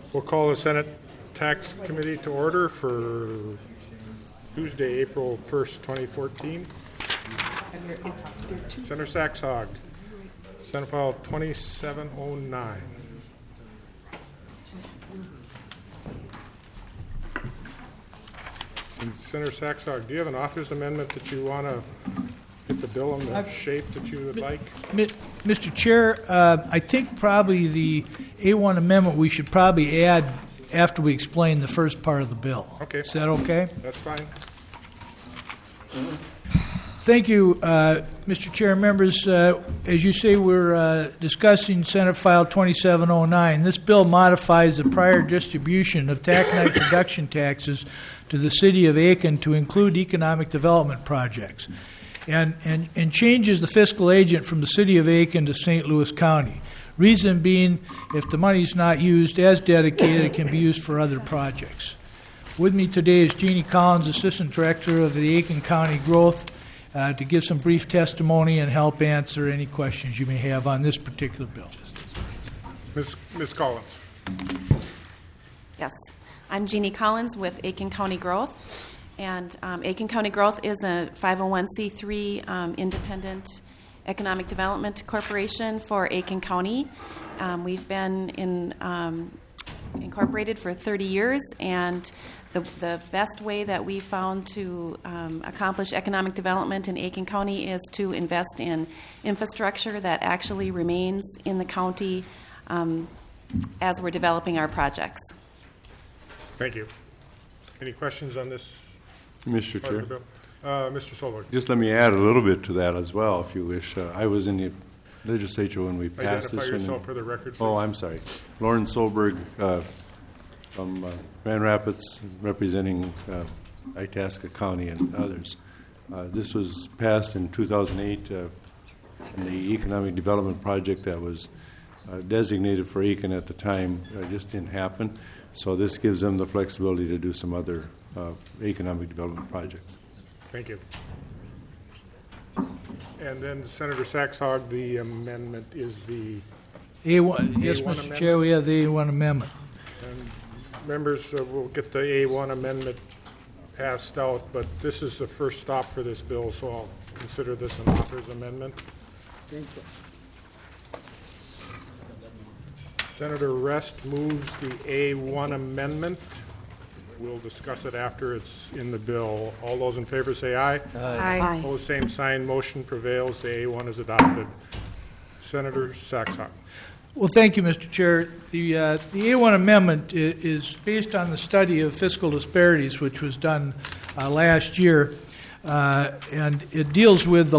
We'll call the Senate Tax Committee to order for Tuesday, April 1st, 2014. Senator Saxhog, Senate File 2709. And Senator Saxhog, do you have an author's amendment that you want to get the bill in the shape that you would like? Mr. Chair, I think probably the A1 amendment we should probably add after we explain the first part of the bill. Okay. Is that okay? That's fine. Thank you, Mr. Chair. Members, as you say, we're discussing Senate File 2709. This bill modifies the prior distribution of taconite production taxes to the City of Aiken to include economic development projects and changes the fiscal agent from the City of Aiken to St. Louis County. Reason being, if the money is not used as dedicated, it can be used for other projects. With me today is Jeannie Collins, Assistant Director of the Aiken County Growth, to give some brief testimony and help answer any questions you may have on this particular bill. Ms. Collins. Yes. I'm Jeannie Collins with Aiken County Growth, and Aiken County Growth is a 501c3 independent economic development corporation for Aiken County. We've been incorporated for 30 years, and the best way that we found to accomplish economic development in Aiken County is to invest in infrastructure that actually remains in the county as we're developing our projects. Thank you. Any questions on this? Mr. Chair. Mr. Solberg. Just let me add a little bit to that as well, if you wish. I was in the legislature when we passed this. Identify yourself for the record, please. Oh, I'm sorry. Lauren Solberg from Grand Rapids, representing Itasca County and others. This was passed in 2008 in the economic development project that was designated for Aiken at the time. Just didn't happen. So this gives them the flexibility to do some other economic development projects. Thank you. And then Senator Saxhog, the amendment is the A1. Yes, A1 Mr. amendment? Chair, we have the A1 amendment. And members, we'll get the A1 amendment passed out, but this is the first stop for this bill, so I'll consider this an author's amendment. Thank you. Senator Rest moves the A1 amendment. We'll discuss it after it's in the bill. All those in favor say aye. Aye. Opposed, same sign. Motion prevails. The A1 is adopted. Senator Saxhog. Well, thank you, Mr. Chair. The A1 amendment is based on the study of fiscal disparities, which was done last year, and it deals with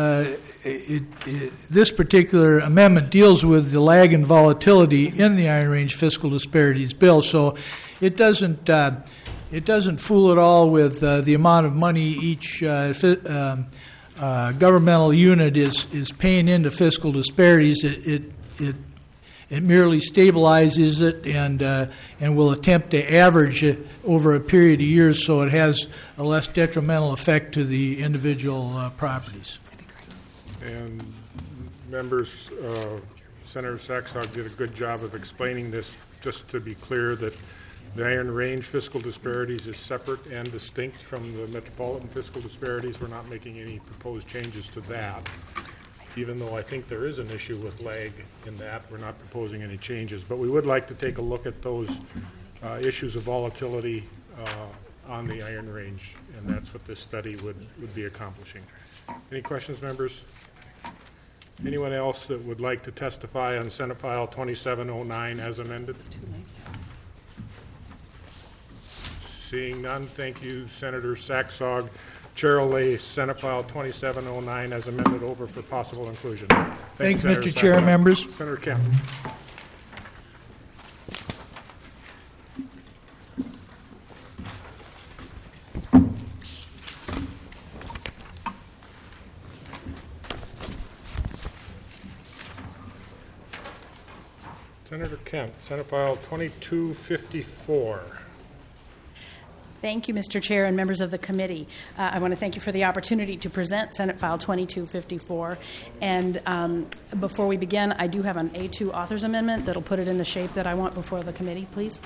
this particular amendment deals with the lag and volatility in the Iron Range fiscal disparities bill. So it doesn't fool at all with the amount of money each governmental unit is paying into fiscal disparities. It merely stabilizes it and will attempt to average it over a period of years so it has a less detrimental effect to the individual properties. And members, Senator Saxhog did a good job of explaining this. Just to be clear that the Iron Range fiscal disparities is separate and distinct from the metropolitan fiscal disparities. We're not making any proposed changes to that. Even though I think there is an issue with lag in that, we're not proposing any changes. But we would like to take a look at those issues of volatility on the Iron Range, and that's what this study would be accomplishing. Any questions, members? Anyone else that would like to testify on Senate File 2709 as amended? Seeing none, thank you, Senator Saxhog. Chair will lay Senate File 2709 as amended over for possible inclusion. Thank you, Senator Mr. Chair, Saxhog. members. Senator Kemp. Senator Kemp, Senate File 2254. Thank you, Mr. Chair and members of the committee. I want to thank you for the opportunity to present Senate File 2254. And before we begin, I do have an A2 author's amendment that will put it in the shape that I want before the committee, please.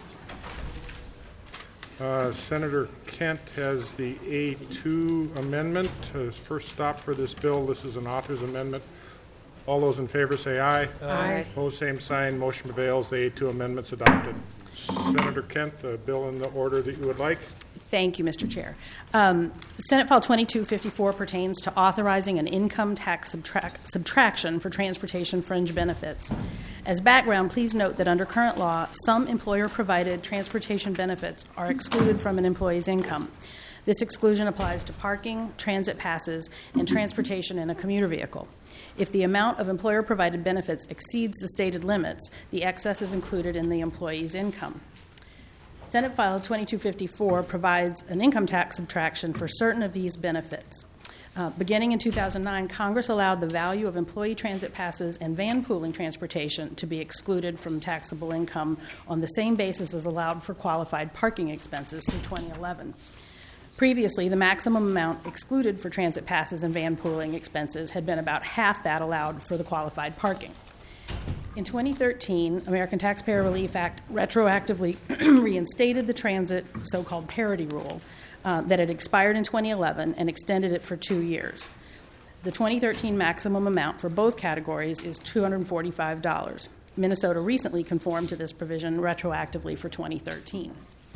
Senator Kent has the A2 amendment. His first stop for this bill. This is an author's amendment. All those in favor say aye. Aye. Opposed, same sign. Motion prevails. The A2 amendment's adopted. Senator Kent, the bill in the order that you would like. Thank you, Mr. Chair. Senate File 2254 pertains to authorizing an income tax subtraction for transportation fringe benefits. As background, please note that under current law, some employer-provided transportation benefits are excluded from an employee's income. This exclusion applies to parking, transit passes, and transportation in a commuter vehicle. If the amount of employer-provided benefits exceeds the stated limits, the excess is included in the employee's income. Senate File 2254 provides an income tax subtraction for certain of these benefits. Beginning in 2009, Congress allowed the value of employee transit passes and van pooling transportation to be excluded from taxable income on the same basis as allowed for qualified parking expenses through 2011. Previously, the maximum amount excluded for transit passes and van pooling expenses had been about half that allowed for the qualified parking. In 2013, American Taxpayer Relief Act retroactively reinstated the transit so-called parity rule that had expired in 2011 and extended it for 2 years. The 2013 maximum amount for both categories is $245. Minnesota recently conformed to this provision retroactively for 2013.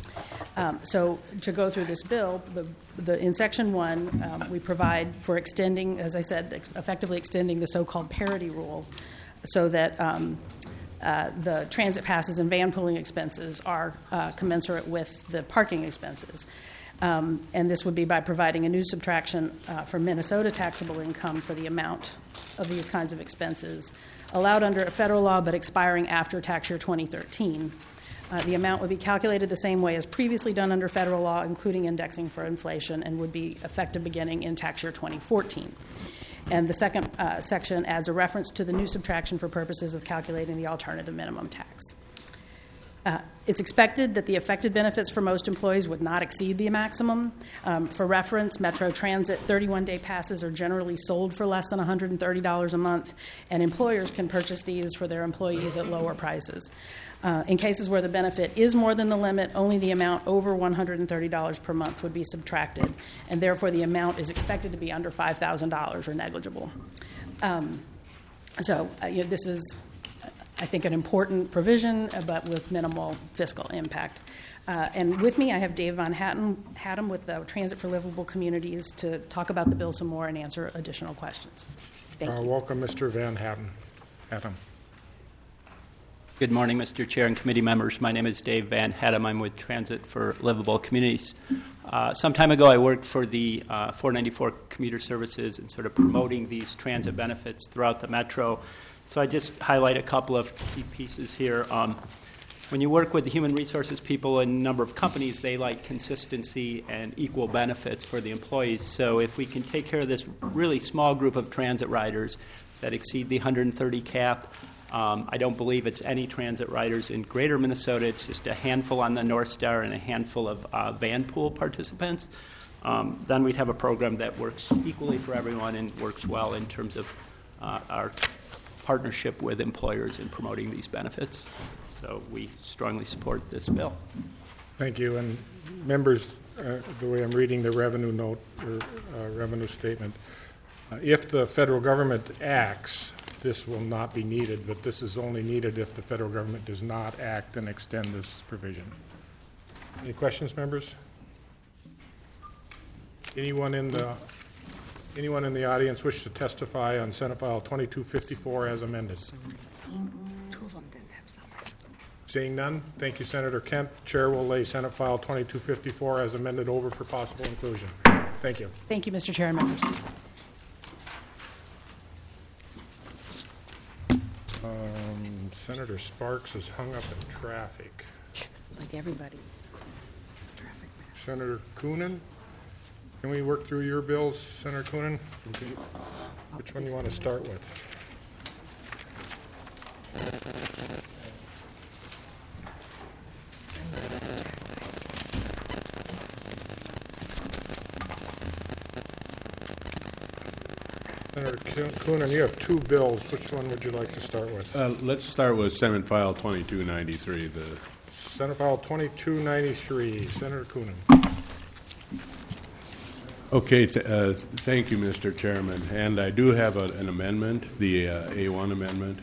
So to go through this bill, in Section 1, we provide for extending, as I said, effectively extending the so-called parity rule so that the transit passes and van pooling expenses are commensurate with the parking expenses. And this would be by providing a new subtraction for Minnesota taxable income for the amount of these kinds of expenses allowed under a federal law but expiring after tax year 2013. The amount would be calculated the same way as previously done under federal law, including indexing for inflation, and would be effective beginning in tax year 2014. And the second section adds a reference to the new subtraction for purposes of calculating the alternative minimum tax. It's expected that the affected benefits for most employees would not exceed the maximum. For reference, Metro Transit 31-day passes are generally sold for less than $130 a month, and employers can purchase these for their employees at lower prices. In cases where the benefit is more than the limit, only the amount over $130 per month would be subtracted, and therefore the amount is expected to be under $5,000 or negligible. This is, I think, an important provision, but with minimal fiscal impact. And with me, I have Dave Von Hattem with the Transit for Livable Communities to talk about the bill some more and answer additional questions. Thank you. Welcome, Mr. Van Hattem. Good morning, Mr. Chair and committee members. My name is Dave Van Hattem. I'm with Transit for Livable Communities. Some time ago, I worked for the 494 commuter services and sort of promoting these transit benefits throughout the metro. So I just highlight a couple of key pieces here. When you work with the human resources people in a number of companies, they like consistency and equal benefits for the employees. So if we can take care of this really small group of transit riders that exceed the 130 cap, I don't believe it's any transit riders in greater Minnesota. It's just a handful on the North Star and a handful of van pool participants. Then we'd have a program that works equally for everyone and works well in terms of our partnership with employers in promoting these benefits. So we strongly support this bill. Thank you. And members, the way I'm reading the revenue note or revenue statement, if the federal government acts, this will not be needed, but this is only needed if the federal government does not act and extend this provision. Any questions, members? Anyone in the audience wish to testify on Senate File 2254 as amended? Seeing none, thank you, Senator Kent. Chair will lay Senate File 2254 as amended over for possible inclusion. Thank you. Thank you, Mr. Chair and members. Senator Sparks is hung up in traffic. Like everybody. It's traffic. Senator Coonan, can we work through your bills, Senator Coonan? Which one do you want to start with? Senator Coonan, you have two bills. Which one would you like to start with? Let's start with Senate File 2293. Senate File 2293. Senator Coonan. Okay, thank you, Mr. Chairman. And I do have an amendment, the A1 amendment.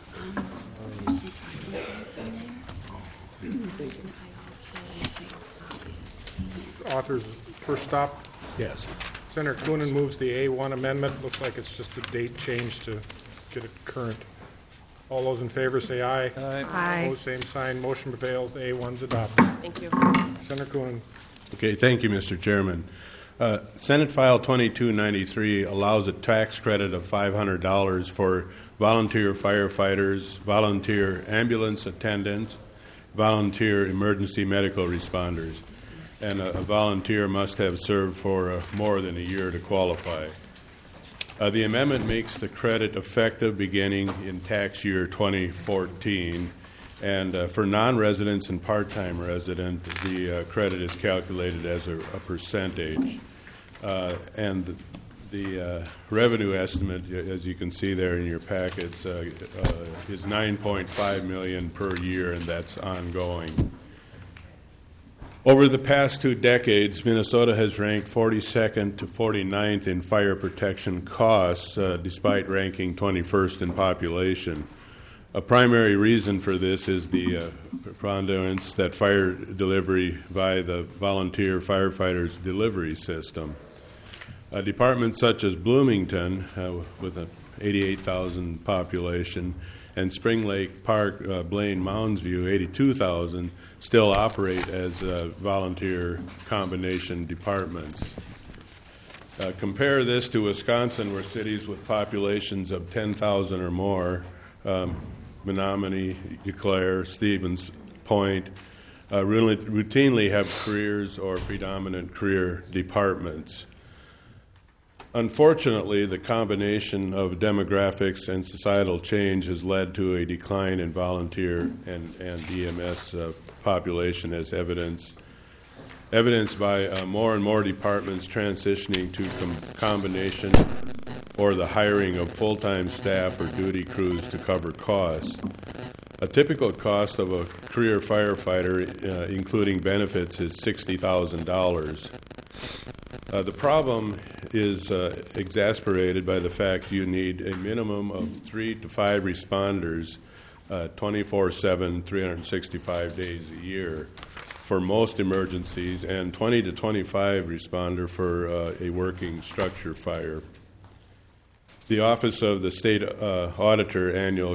Author's first stop. Yes. Senator Coonan moves the A1 amendment. Looks like it's just a date change to get it current. All those in favor say aye. Aye. Opposed, same sign. Motion prevails. The A1's adopted. Thank you. Senator Coonan. Okay, thank you, Mr. Chairman. Senate File 2293 allows a tax credit of $500 for volunteer firefighters, volunteer ambulance attendants, volunteer emergency medical responders, and a volunteer must have served for more than a year to qualify. The amendment makes the credit effective beginning in tax year 2014, and for non-residents and part-time resident, the credit is calculated as a percentage. And the revenue estimate, as you can see there in your packets, is $9.5 million per year, and that's ongoing. Over the past 2 decades, Minnesota has ranked 42nd to 49th in fire protection costs, despite ranking 21st in population. A primary reason for this is the preponderance that fire delivery via the volunteer firefighters delivery system. Departments such as Bloomington, with an 88,000 population, and Spring Lake Park, Blaine, Mounds View, 82,000, still operate as volunteer combination departments. Compare this to Wisconsin, where cities with populations of 10,000 or more, Menominee, Eau Claire, Stevens Point, routinely have careers or predominant career departments. Unfortunately, the combination of demographics and societal change has led to a decline in volunteer and EMS population, as evidenced by more and more departments transitioning to combination or the hiring of full-time staff or duty crews to cover costs. A typical cost of a career firefighter, including benefits, is $60,000. The problem is exacerbated by the fact you need a minimum of 3 to 5 responders 24/7, 365 days a year for most emergencies, and 20 to 25 responder for a working structure fire. The Office of the State Auditor annual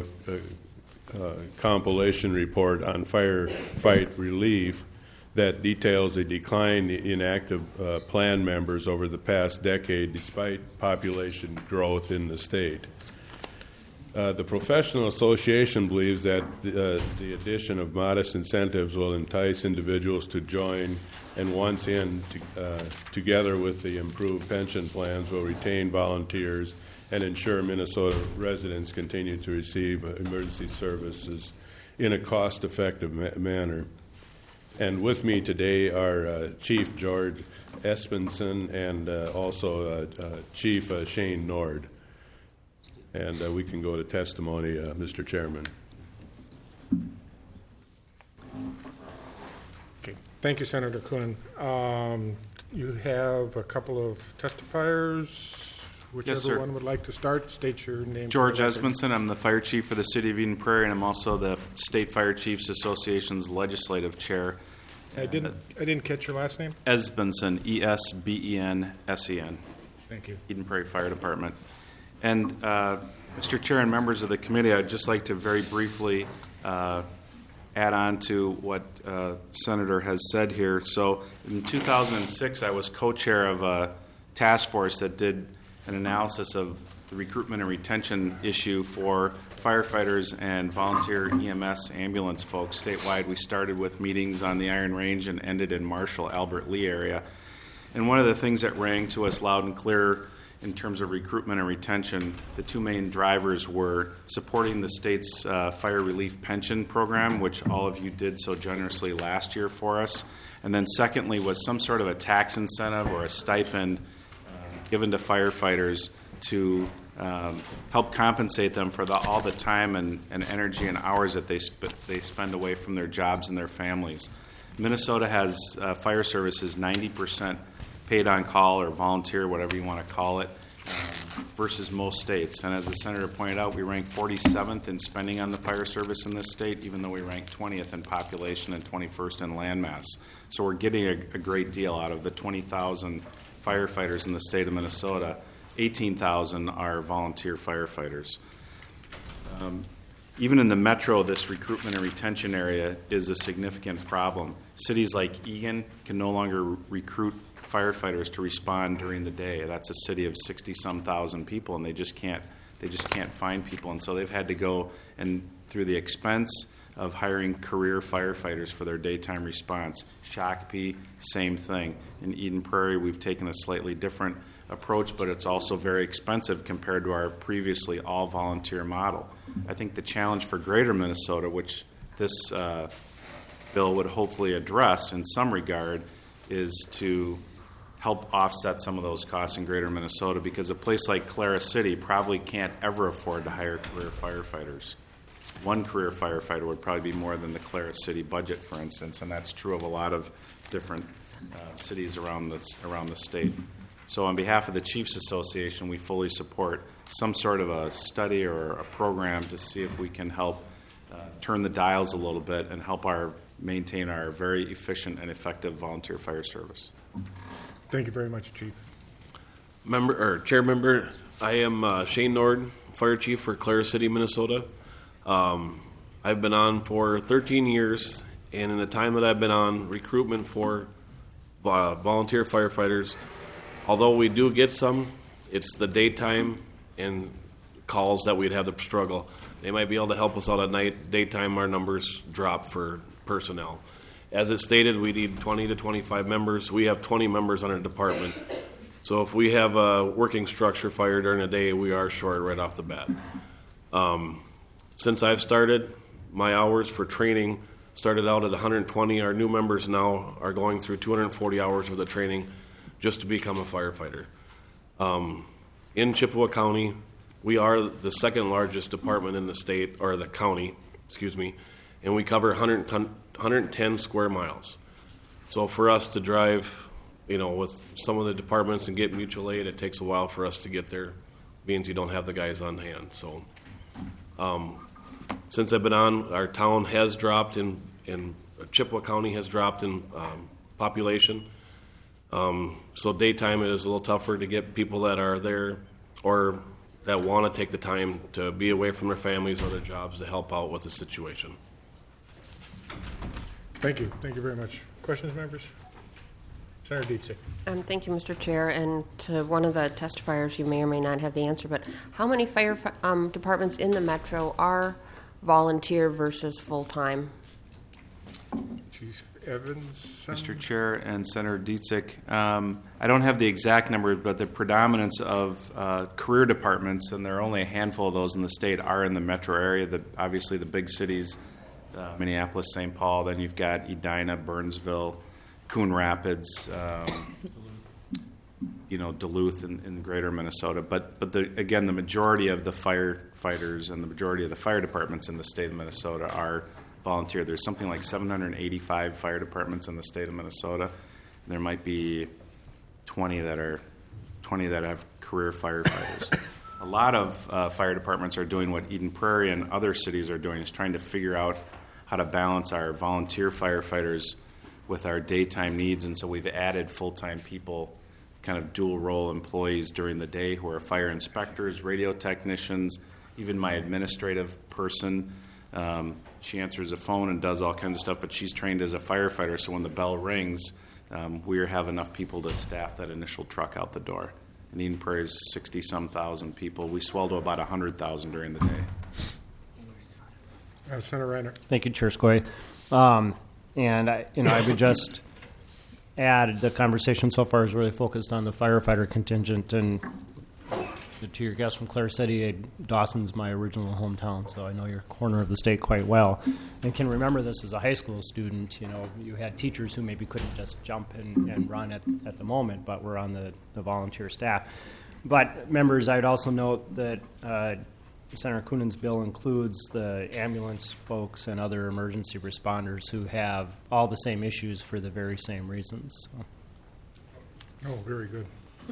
compilation report on firefight relief that details a decline in active plan members over the past decade despite population growth in the state. The Professional Association believes that the addition of modest incentives will entice individuals to join, and once in, together with the improved pension plans, will retain volunteers and ensure Minnesota residents continue to receive emergency services in a cost-effective manner. And with me today are Chief George Espenson and also Chief Shane Nord. And we can go to testimony, Mr. Chairman. Okay. Thank you, Senator Coonan. You have a couple of testifiers. Whichever Yes, sir. one would like to start, state your name. George Espenson. I'm the fire chief for the city of Eden Prairie, and I'm also the State Fire Chiefs Association's legislative chair. I didn't catch your last name. Esbenson, Esbensen. Thank you. Eden Prairie Fire Department. And Mr. Chair and members of the committee, I'd just like to very briefly add on to what Senator has said here. So in 2006, I was co-chair of a task force that did an analysis of the recruitment and retention issue for firefighters and volunteer EMS ambulance folks statewide. We started with meetings on the Iron Range and ended in Marshall, Albert Lee area. And one of the things that rang to us loud and clear in terms of recruitment and retention, the two main drivers were supporting the state's fire relief pension program, which all of you did so generously last year for us. And then secondly was some sort of a tax incentive or a stipend given to firefighters to help compensate them for all the time and energy and hours that they spend away from their jobs and their families. Minnesota has fire services 90% paid on call or volunteer, whatever you want to call it, versus most states. And as the Senator pointed out, we rank 47th in spending on the fire service in this state, even though we rank 20th in population and 21st in landmass. So we're getting a great deal out of the 20,000 firefighters in the state of Minnesota. 18,000 are volunteer firefighters. Even in the metro, this recruitment and retention area is a significant problem. Cities like Eagan can no longer recruit firefighters to respond during the day. That's a city of 60-some thousand people, and they just can't find people. And so they've had to go and through the expense of hiring career firefighters for their daytime response. Shakopee, same thing. In Eden Prairie, we've taken a slightly different approach, but it's also very expensive compared to our previously all-volunteer model. I think the challenge for Greater Minnesota, which this bill would hopefully address in some regard, is to help offset some of those costs in Greater Minnesota, because a place like Clara City probably can't ever afford to hire career firefighters. One career firefighter would probably be more than the Clara City budget, for instance, and that's true of a lot of different cities around the state. So on behalf of the Chiefs Association, we fully support some sort of a study or a program to see if we can help turn the dials a little bit and help maintain our very efficient and effective volunteer fire service. Thank you very much, Chief. Chair member, I am Shane Nord, Fire Chief for Clara City, Minnesota. I've been on for 13 years, and in the time that I've been on, recruitment for volunteer firefighters, although we do get some, it's the daytime and calls that we'd have to struggle. They might be able to help us out at night. Daytime, our numbers drop for personnel. As it stated, we need 20 to 25 members. We have 20 members on our department. So if we have a working structure fire during the day, we are short right off the bat. Since I've started, my hours for training started out at 120. Our new members now are going through 240 hours worth of training just to become a firefighter. In Chippewa County, we are the second largest department in the state, or the county, and we cover 110 square miles. So for us to drive, with some of the departments and get mutual aid, it takes a while for us to get there, means you don't have the guys on hand. So since I've been on, our town has dropped in Chippewa County has dropped in population. So daytime it is a little tougher to get people that are there or that want to take the time to be away from their families or their jobs to help out with the situation. Thank you. Thank you very much. Questions, members? Senator Dietzick. Thank you, Mr. Chair. And to one of the testifiers, you may or may not have the answer, but how many fire departments in the metro are volunteer versus full-time? Chief Evans. Mr. Chair and Senator Dietzick, I don't have the exact number, but the predominance of career departments, and there are only a handful of those in the state, are in the metro area. Obviously, the big cities, Minneapolis, St. Paul. Then you've got Edina, Burnsville, Coon Rapids, Duluth in greater Minnesota. But again, the majority of the firefighters and the majority of the fire departments in the state of Minnesota are volunteer. There's something like 785 fire departments in the state of Minnesota. And there might be 20 that have career firefighters. A lot of fire departments are doing what Eden Prairie and other cities are doing, is trying to figure out how to balance our volunteer firefighters with our daytime needs. And so we've added full-time people, kind of dual role employees during the day who are fire inspectors, radio technicians, even my administrative person. She answers a phone and does all kinds of stuff, but she's trained as a firefighter, so when the bell rings, we have enough people to staff that initial truck out the door. And Eden Prairie is 60-some thousand people. We swell to about 100,000 during the day. Senator Reiner. Thank you, Chair Scoy. And I would just add the conversation so far is really focused on the firefighter contingent, and to your guest from Clara City, Dawson's my original hometown, so I know your corner of the state quite well, and can remember this as a high school student. You had teachers who maybe couldn't just jump and run at the moment, but were on the volunteer staff. But members, I'd also note that Senator Coonan's bill includes the ambulance folks and other emergency responders who have all the same issues for the very same reasons. So. Oh, very good.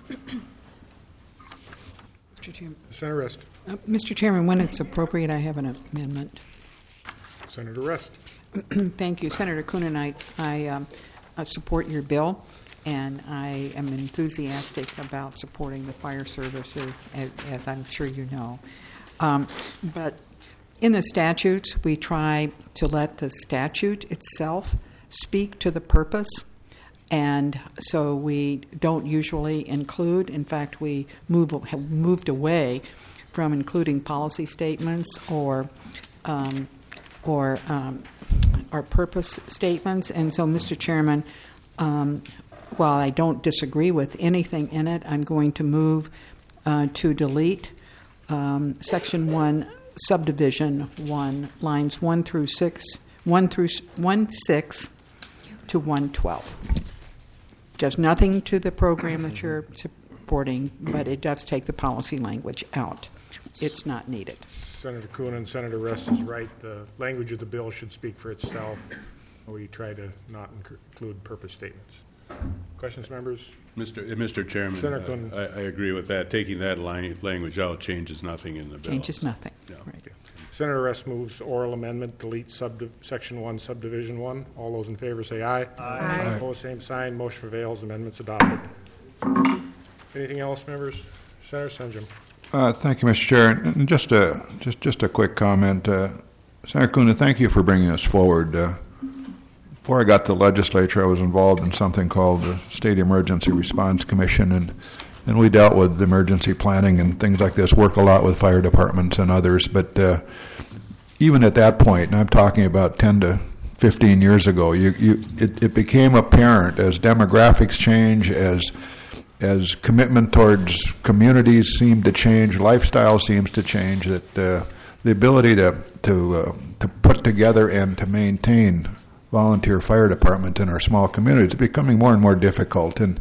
Mr. Chairman. Senator Rest. Mr. Chairman, when it's appropriate, I have an amendment. Senator Rest. Thank you. Senator Coonan, I support your bill, and I am enthusiastic about supporting the fire services, as I'm sure you know. But in the statutes, we try to let the statute itself speak to the purpose, and so we don't usually include. In fact, we have moved away from including policy statements or purpose statements. And so, Mr. Chairman, while I don't disagree with anything in it, I'm going to move to delete Section 1, Subdivision 1, lines 1 through 6 to 112. Does nothing to the program that you're supporting, but it does take the policy language out. It's not needed. Senator Coonan, Senator Rest is right. The language of the bill should speak for itself. We try to not include purpose statements. Questions, members? Mr. Chairman, Senator Coonan. I agree with that. Taking that language out changes nothing in the bill. Changes nothing. Yeah. Right. Okay. Senator Rest moves oral amendment, delete Section 1, Subdivision 1. All those in favor say aye. Aye. Opposed, same sign. Motion prevails. Amendment's adopted. Anything else, members? Senator Senjum. Thank you, Mr. Chair. And just a quick comment. Senator Coonan, thank you for bringing this forward. Before I got to the legislature, I was involved in something called the State Emergency Response Commission, and we dealt with emergency planning and things like this, work a lot with fire departments and others. But even at that point, and I'm talking about 10 to 15 years ago, it became apparent as demographics change, as commitment towards communities seem to change, lifestyle seems to change, that the ability to put together and to maintain volunteer fire departments in our small communities is becoming more and more difficult, and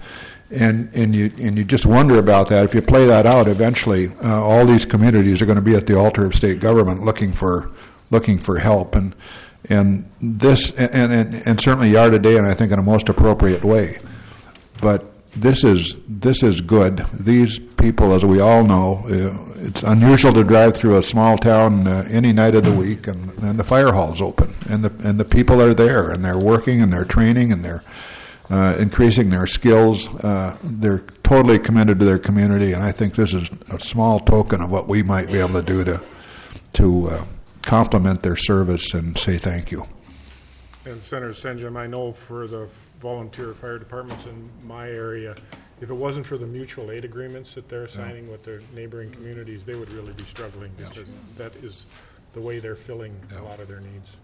you just wonder about that. If you play that out, eventually all these communities are going to be at the altar of state government looking for help, and this and certainly you are today, and I think in a most appropriate way. But this is good. These people, as we all know, it's unusual to drive through a small town any night of the week, and the fire hall's open, and the people are there, and they're working, and they're training, and they're increasing their skills. They're totally committed to their community, and I think this is a small token of what we might be able to do to compliment their service and say thank you. And Senator Senjum, I know for the volunteer fire departments in my area, if it wasn't for the mutual aid agreements that they're signing with their neighboring communities, they would really be struggling, because that is the way they're filling a lot of their needs.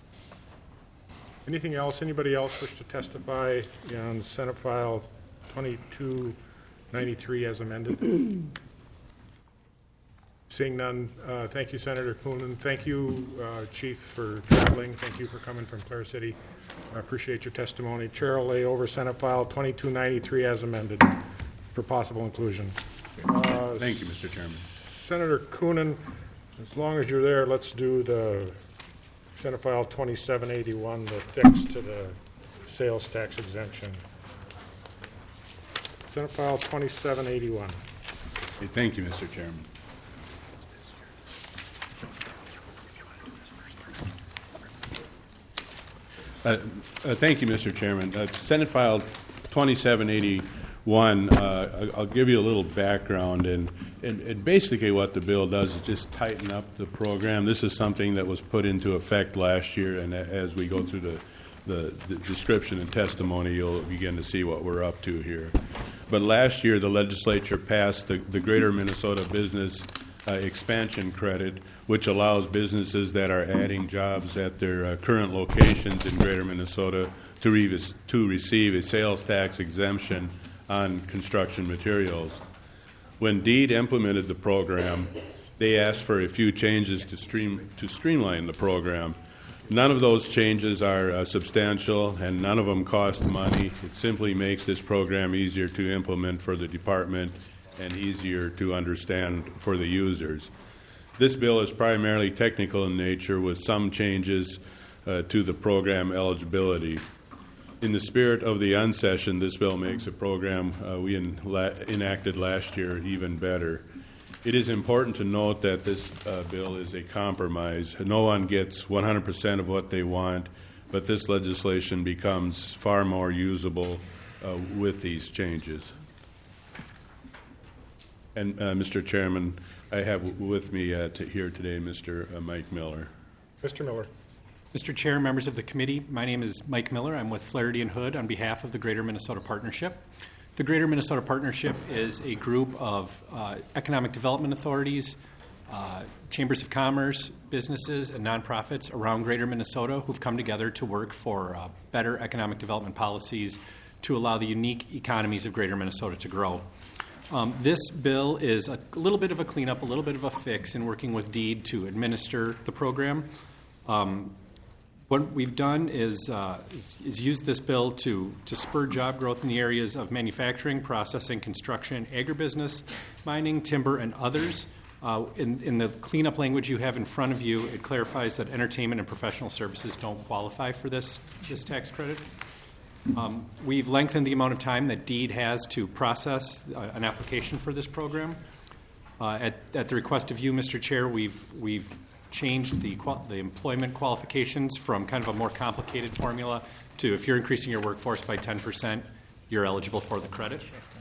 Anything else? Anybody else wish to testify on Senate File 2293 as amended? Seeing none, thank you, Senator Coonan. Thank you, Chief, for traveling. Thank you for coming from Clare City. I appreciate your testimony. Chair will lay over Senate File 2293 as amended for possible inclusion. Thank you, Mr. Chairman. Senator Coonan, as long as you're there, let's do the Senate File 2781, the fix to the sales tax exemption. Senate File 2781. Thank you, Mr. Chairman. Thank you, Mr. Chairman. Senate File 2781, I'll give you a little background, and basically what the bill does is just tighten up the program. This is something that was put into effect last year, and as we go through the description and testimony, you'll begin to see what we're up to here. But last year, the legislature passed the Greater Minnesota Business Expansion Credit, which allows businesses that are adding jobs at their current locations in Greater Minnesota to receive a sales tax exemption on construction materials. When DEED implemented the program, they asked for a few changes to streamline the program. None of those changes are substantial, and none of them cost money. It simply makes this program easier to implement for the department and easier to understand for the users. This bill is primarily technical in nature with some changes to the program eligibility. In the spirit of the unsession, this bill makes a program we enacted last year even better. It is important to note that this bill is a compromise. No one gets 100% of what they want, but this legislation becomes far more usable with these changes. And, Mr. Chairman, I have with me here today Mr. Mike Miller. Mr. Miller. Mr. Chair, members of the committee, my name is Mike Miller. I'm with Flaherty and Hood on behalf of the Greater Minnesota Partnership. The Greater Minnesota Partnership is a group of economic development authorities, chambers of commerce, businesses, and nonprofits around Greater Minnesota who've come together to work for better economic development policies to allow the unique economies of Greater Minnesota to grow. This bill is a little bit of a cleanup, a little bit of a fix in working with DEED to administer the program. What we've done is use this bill to spur job growth in the areas of manufacturing, processing, construction, agribusiness, mining, timber, and others. In the cleanup language you have in front of you, it clarifies that entertainment and professional services don't qualify for this tax credit. We've lengthened the amount of time that DEED has to process an application for this program. At the request of you, Mr. Chair, we've changed the employment qualifications from kind of a more complicated formula to if you're increasing your workforce by 10%, you're eligible for the credit.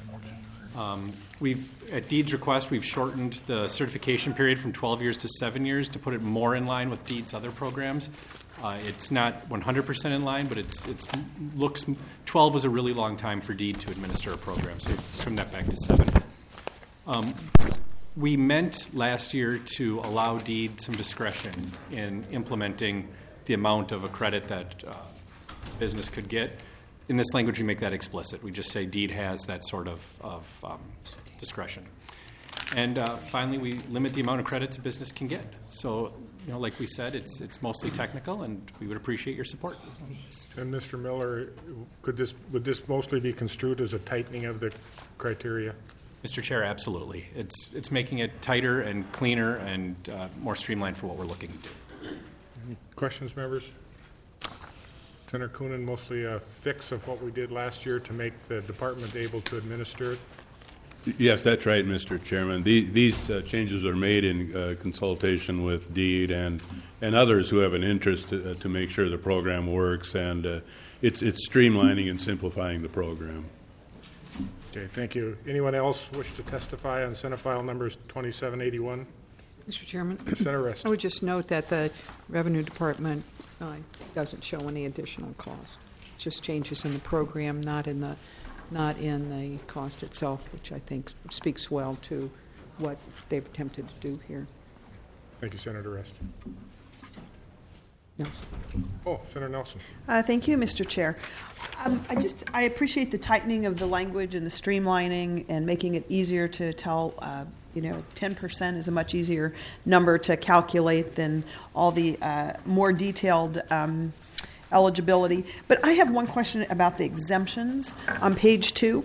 At DEED's request, we've shortened the certification period from 12 years to 7 years to put it more in line with DEED's other programs. It's not 100% in line, but it looks 12 was a really long time for DEED to administer a program, so we've trimmed that back to 7. We meant last year to allow DEED some discretion in implementing the amount of a credit that business could get. In this language, we make that explicit. We just say DEED has that sort of discretion. And finally, we limit the amount of credits a business can get. So, like we said, it's mostly technical, and we would appreciate your support. And Mr. Miller, would this mostly be construed as a tightening of the criteria? Mr. Chair, absolutely. It's making it tighter and cleaner and more streamlined for what we're looking to do. Any questions, members? Senator Coonan, mostly a fix of what we did last year to make the department able to administer it? Yes, that's right, Mr. Chairman. These changes are made in consultation with DEED and others who have an interest to make sure the program works, and it's streamlining and simplifying the program. Okay, thank you. Anyone else wish to testify on Senate File numbers 2781? Mr. Chairman, Senator Rest. I would just note that the Revenue Department doesn't show any additional cost. It's just changes in the program, not in the cost itself, which I think speaks well to what they've attempted to do here. Thank you, Senator Rest. Nelson. Oh, Senator Nelson. Thank you, Mr. Chair. I appreciate the tightening of the language and the streamlining and making it easier to tell. 10% is a much easier number to calculate than all the more detailed eligibility. But I have one question about the exemptions on page 2.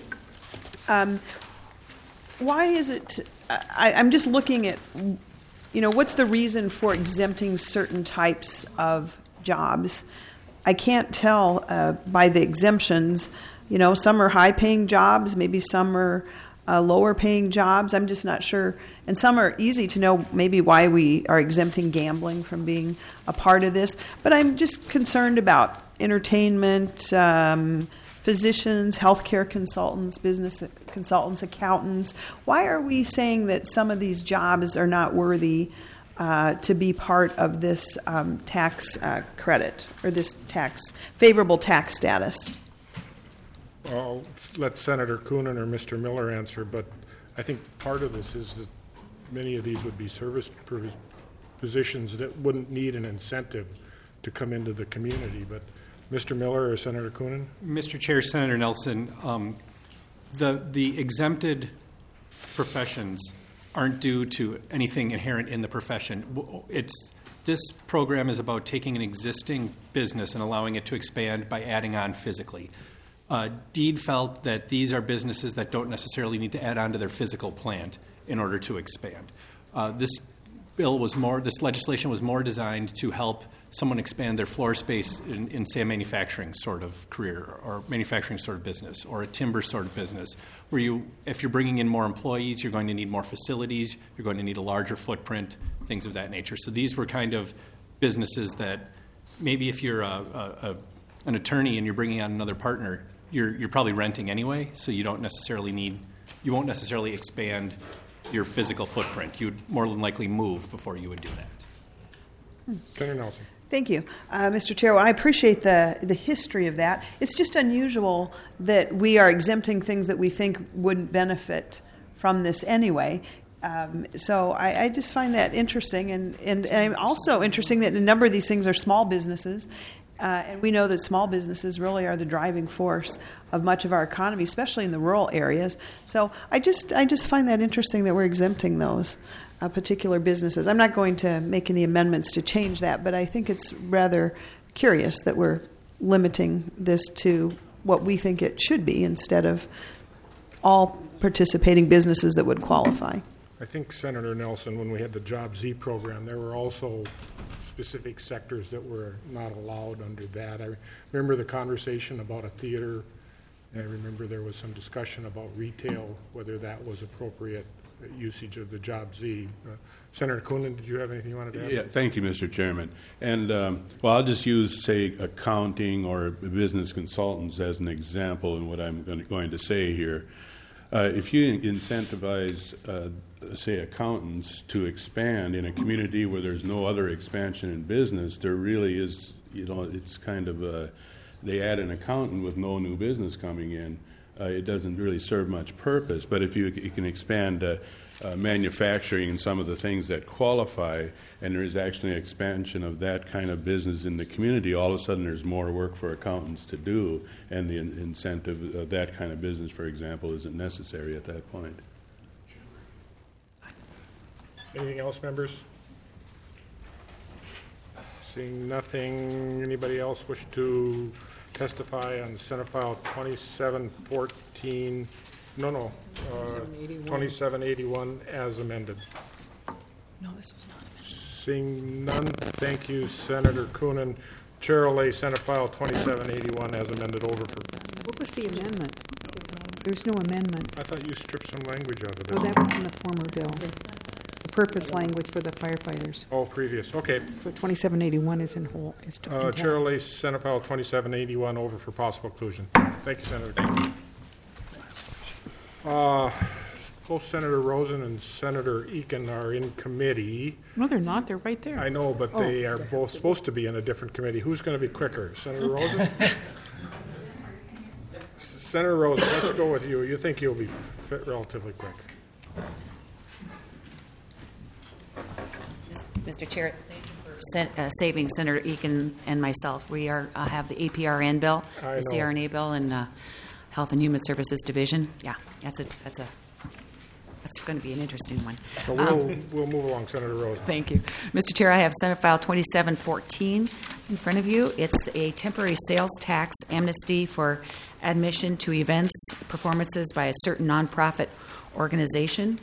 Why is it? I'm just looking at. What's the reason for exempting certain types of jobs? I can't tell by the exemptions. Some are high-paying jobs, maybe some are lower-paying jobs. I'm just not sure. And some are easy to know maybe why we are exempting gambling from being a part of this. But I'm just concerned about entertainment, physicians, healthcare consultants, business consultants, accountants. Why are we saying that some of these jobs are not worthy to be part of this tax credit or this favorable tax status? I'll let Senator Coonan or Mr. Miller answer, but I think part of this is that many of these would be service positions that wouldn't need an incentive to come into the community. But Mr. Miller or Senator Coonan? Mr. Chair, Senator Nelson, the exempted professions aren't due to anything inherent in the profession. This program is about taking an existing business and allowing it to expand by adding on physically. Deed felt that these are businesses that don't necessarily need to add on to their physical plant in order to expand. This legislation was more designed to help someone expand their floor space in, say, a manufacturing sort of career or manufacturing sort of business or a timber sort of business, where if you're bringing in more employees, you're going to need more facilities, you're going to need a larger footprint, things of that nature. So these were kind of businesses that maybe if you're an attorney and you're bringing on another partner, you're probably renting anyway, so you won't necessarily expand your physical footprint. You'd more than likely move before you would do that. Senator Nelson. Thank you, Mr. Chair. Well, I appreciate the history of that. It's just unusual that we are exempting things that we think wouldn't benefit from this anyway. So I just find that interesting, and I'm also interesting that a number of these things are small businesses, and we know that small businesses really are the driving force of much of our economy, especially in the rural areas. So I just find that interesting that we're exempting those particular businesses. I'm not going to make any amendments to change that, but I think it's rather curious that we're limiting this to what we think it should be instead of all participating businesses that would qualify. I think, Senator Nelson, when we had the Job Z program, there were also specific sectors that were not allowed under that. I remember the conversation about a theater. I remember there was some discussion about retail, whether that was appropriate usage of the Job Z. Senator Coonan, did you have anything you wanted to add? Yeah, thank you, Mr. Chairman. And, well, I'll just use, say, accounting or business consultants as an example in what I'm going to say here. If you incentivize, say, accountants to expand in a community where there's no other expansion in business, there really is, it's kind of they add an accountant with no new business coming in. It doesn't really serve much purpose. But if you can expand manufacturing and some of the things that qualify, and there is actually an expansion of that kind of business in the community, all of a sudden there's more work for accountants to do, and the incentive of that kind of business, for example, isn't necessary at that point. Anything else, members? Seeing nothing, anybody else wish to testify on Senate File 2714, 2781 as amended? No, this was not amended. Seeing none, thank you, Senator Coonan. Chair will lay Senate File 2781 as amended over for... What was the amendment? There's no amendment. I thought you stripped some language out of that. Oh, that was in the former bill. The purpose language for the firefighters. Oh, previous. Okay. So 2781 is in whole. Chair will lay Senate File 2781 over for possible inclusion. Thank you, Senator. Both Senator Rosen and Senator Eakin are in committee. No, they're not. They're right there. I know, but they are both supposed to be in a different committee. Who's going to be quicker, Senator Rosen? Senator Rosen, let's go with you. You think you'll be fit relatively quick. Mr. Chair, thank you for saving Senator Eakin and myself. We have the APRN bill, the CRNA bill, and Health and Human Services Division. Yeah, that's going to be an interesting one. So we'll move along, Senator Rosen. Thank you. Mr. Chair, I have Senate File 2714 in front of you. It's a temporary sales tax amnesty for admission to events, performances by a certain nonprofit organization.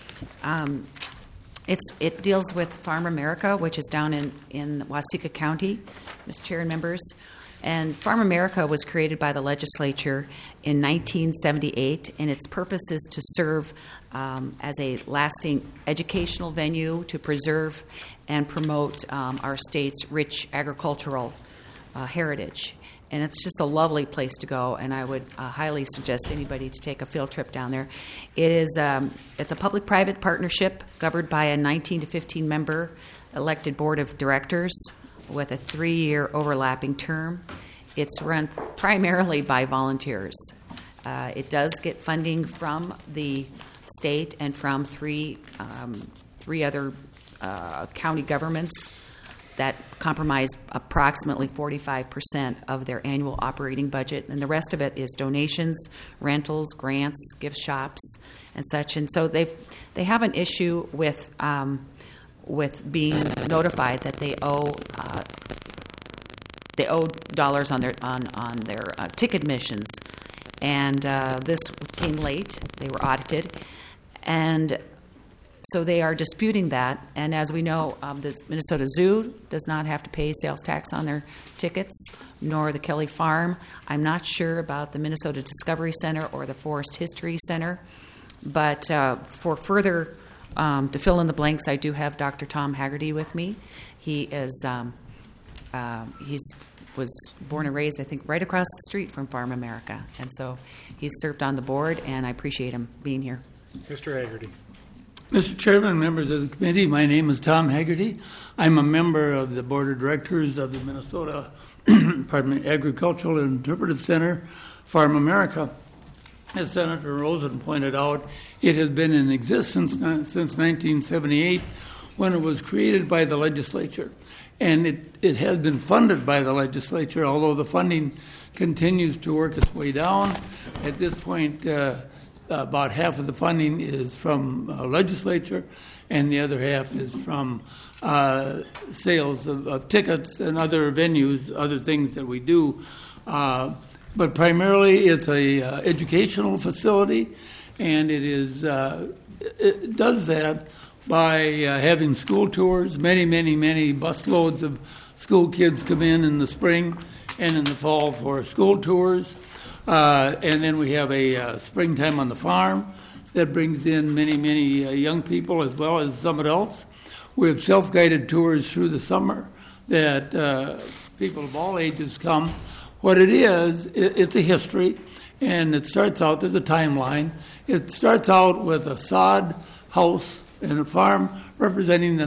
It deals with Farm America, which is down in Waseca County, Mr. Chair and members. And Farm America was created by the legislature in 1978, and its purpose is to serve as a lasting educational venue to preserve and promote our state's rich agricultural heritage. And it's just a lovely place to go, and I would highly suggest anybody to take a field trip down there. It's a public-private partnership governed by a 19 to 15 member elected board of directors with a 3-year overlapping term. It's run primarily by volunteers. It does get funding from the state and from three other county governments that comprise approximately 45% of their annual operating budget, and the rest of it is donations, rentals, grants, gift shops, and such. And so they have an issue with being notified that they owe they owed dollars on their ticket admissions, and this came late. They were audited, and so they are disputing that. And as we know, the Minnesota Zoo does not have to pay sales tax on their tickets, nor the Kelly Farm. I'm not sure about the Minnesota Discovery Center or the Forest History Center, but for further to fill in the blanks, I do have Dr. Tom Haggerty with me. He is was born and raised, I think, right across the street from Farm America, and so he's served on the board, and I appreciate him being here. Mr. Haggerty. Mr. Chairman, members of the committee, my name is Tom Haggerty. I'm a member of the board of directors of the Minnesota Agricultural and Interpretive Center, Farm America. As Senator Rosen pointed out, it has been in existence since 1978 when it was created by the legislature. And it has been funded by the legislature, although the funding continues to work its way down. At this point, about half of the funding is from legislature, and the other half is from sales of tickets and other venues, other things that we do. But primarily, it's a educational facility, and it does that by having school tours. Many busloads of school kids come in the spring and in the fall for school tours. And then we have a springtime on the farm that brings in many young people as well as some adults. We have self-guided tours through the summer that people of all ages come. What it is, it's a history, and it starts out, there's a timeline. It starts out with a sod house and a farm representing the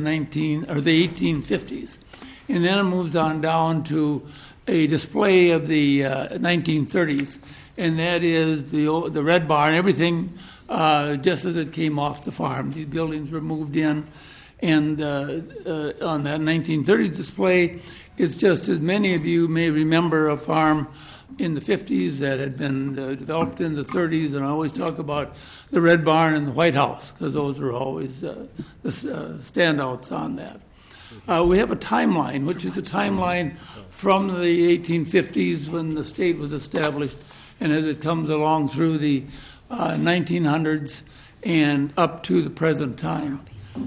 1850s. And then it moves on down to a display of the 1930s, and that is the red barn, everything just as it came off the farm. These buildings were moved in, and on that 1930s display, it's just as many of you may remember a farm in the 50s that had been developed in the 30s, and I always talk about the red barn and the White House, because those are always the standouts on that. We have a timeline, which is a timeline from the 1850s when the state was established, and as it comes along through the 1900s and up to the present time.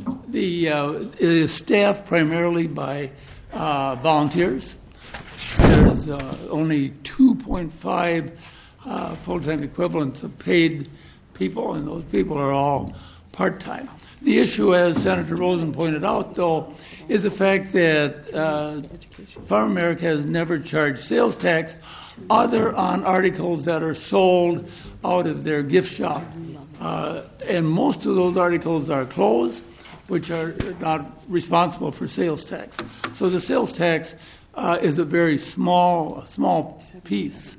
It is staffed primarily by volunteers. There's only 2.5 full-time equivalents of paid people, and those people are all part-time. The issue, as Senator Rosen pointed out, though, is the fact that Farm America has never charged sales tax other on articles that are sold out of their gift shop. And most of those articles are clothes, which are not responsible for sales tax. So the sales tax is a very small piece.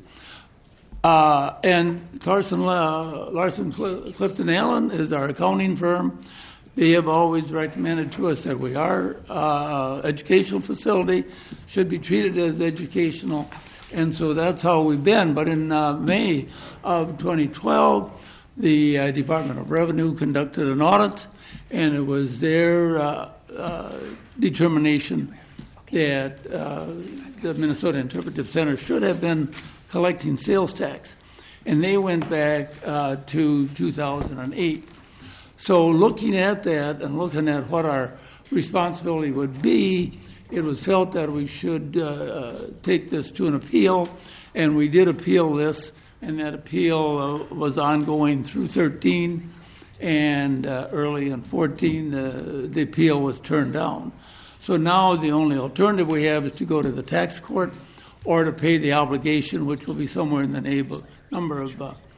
And Larson Clifton Allen is our accounting firm. They have always recommended to us that we are educational facility, should be treated as educational, and so that's how we've been. But in May of 2012, the Department of Revenue conducted an audit, and it was their determination that the Minnesota Interpretive Center should have been collecting sales tax, and they went back to 2008. So looking at that and looking at what our responsibility would be, it was felt that we should take this to an appeal, and we did appeal this, and that appeal was ongoing through 13, and early in 14, the appeal was turned down. So now the only alternative we have is to go to the tax court or to pay the obligation, which will be somewhere in the number of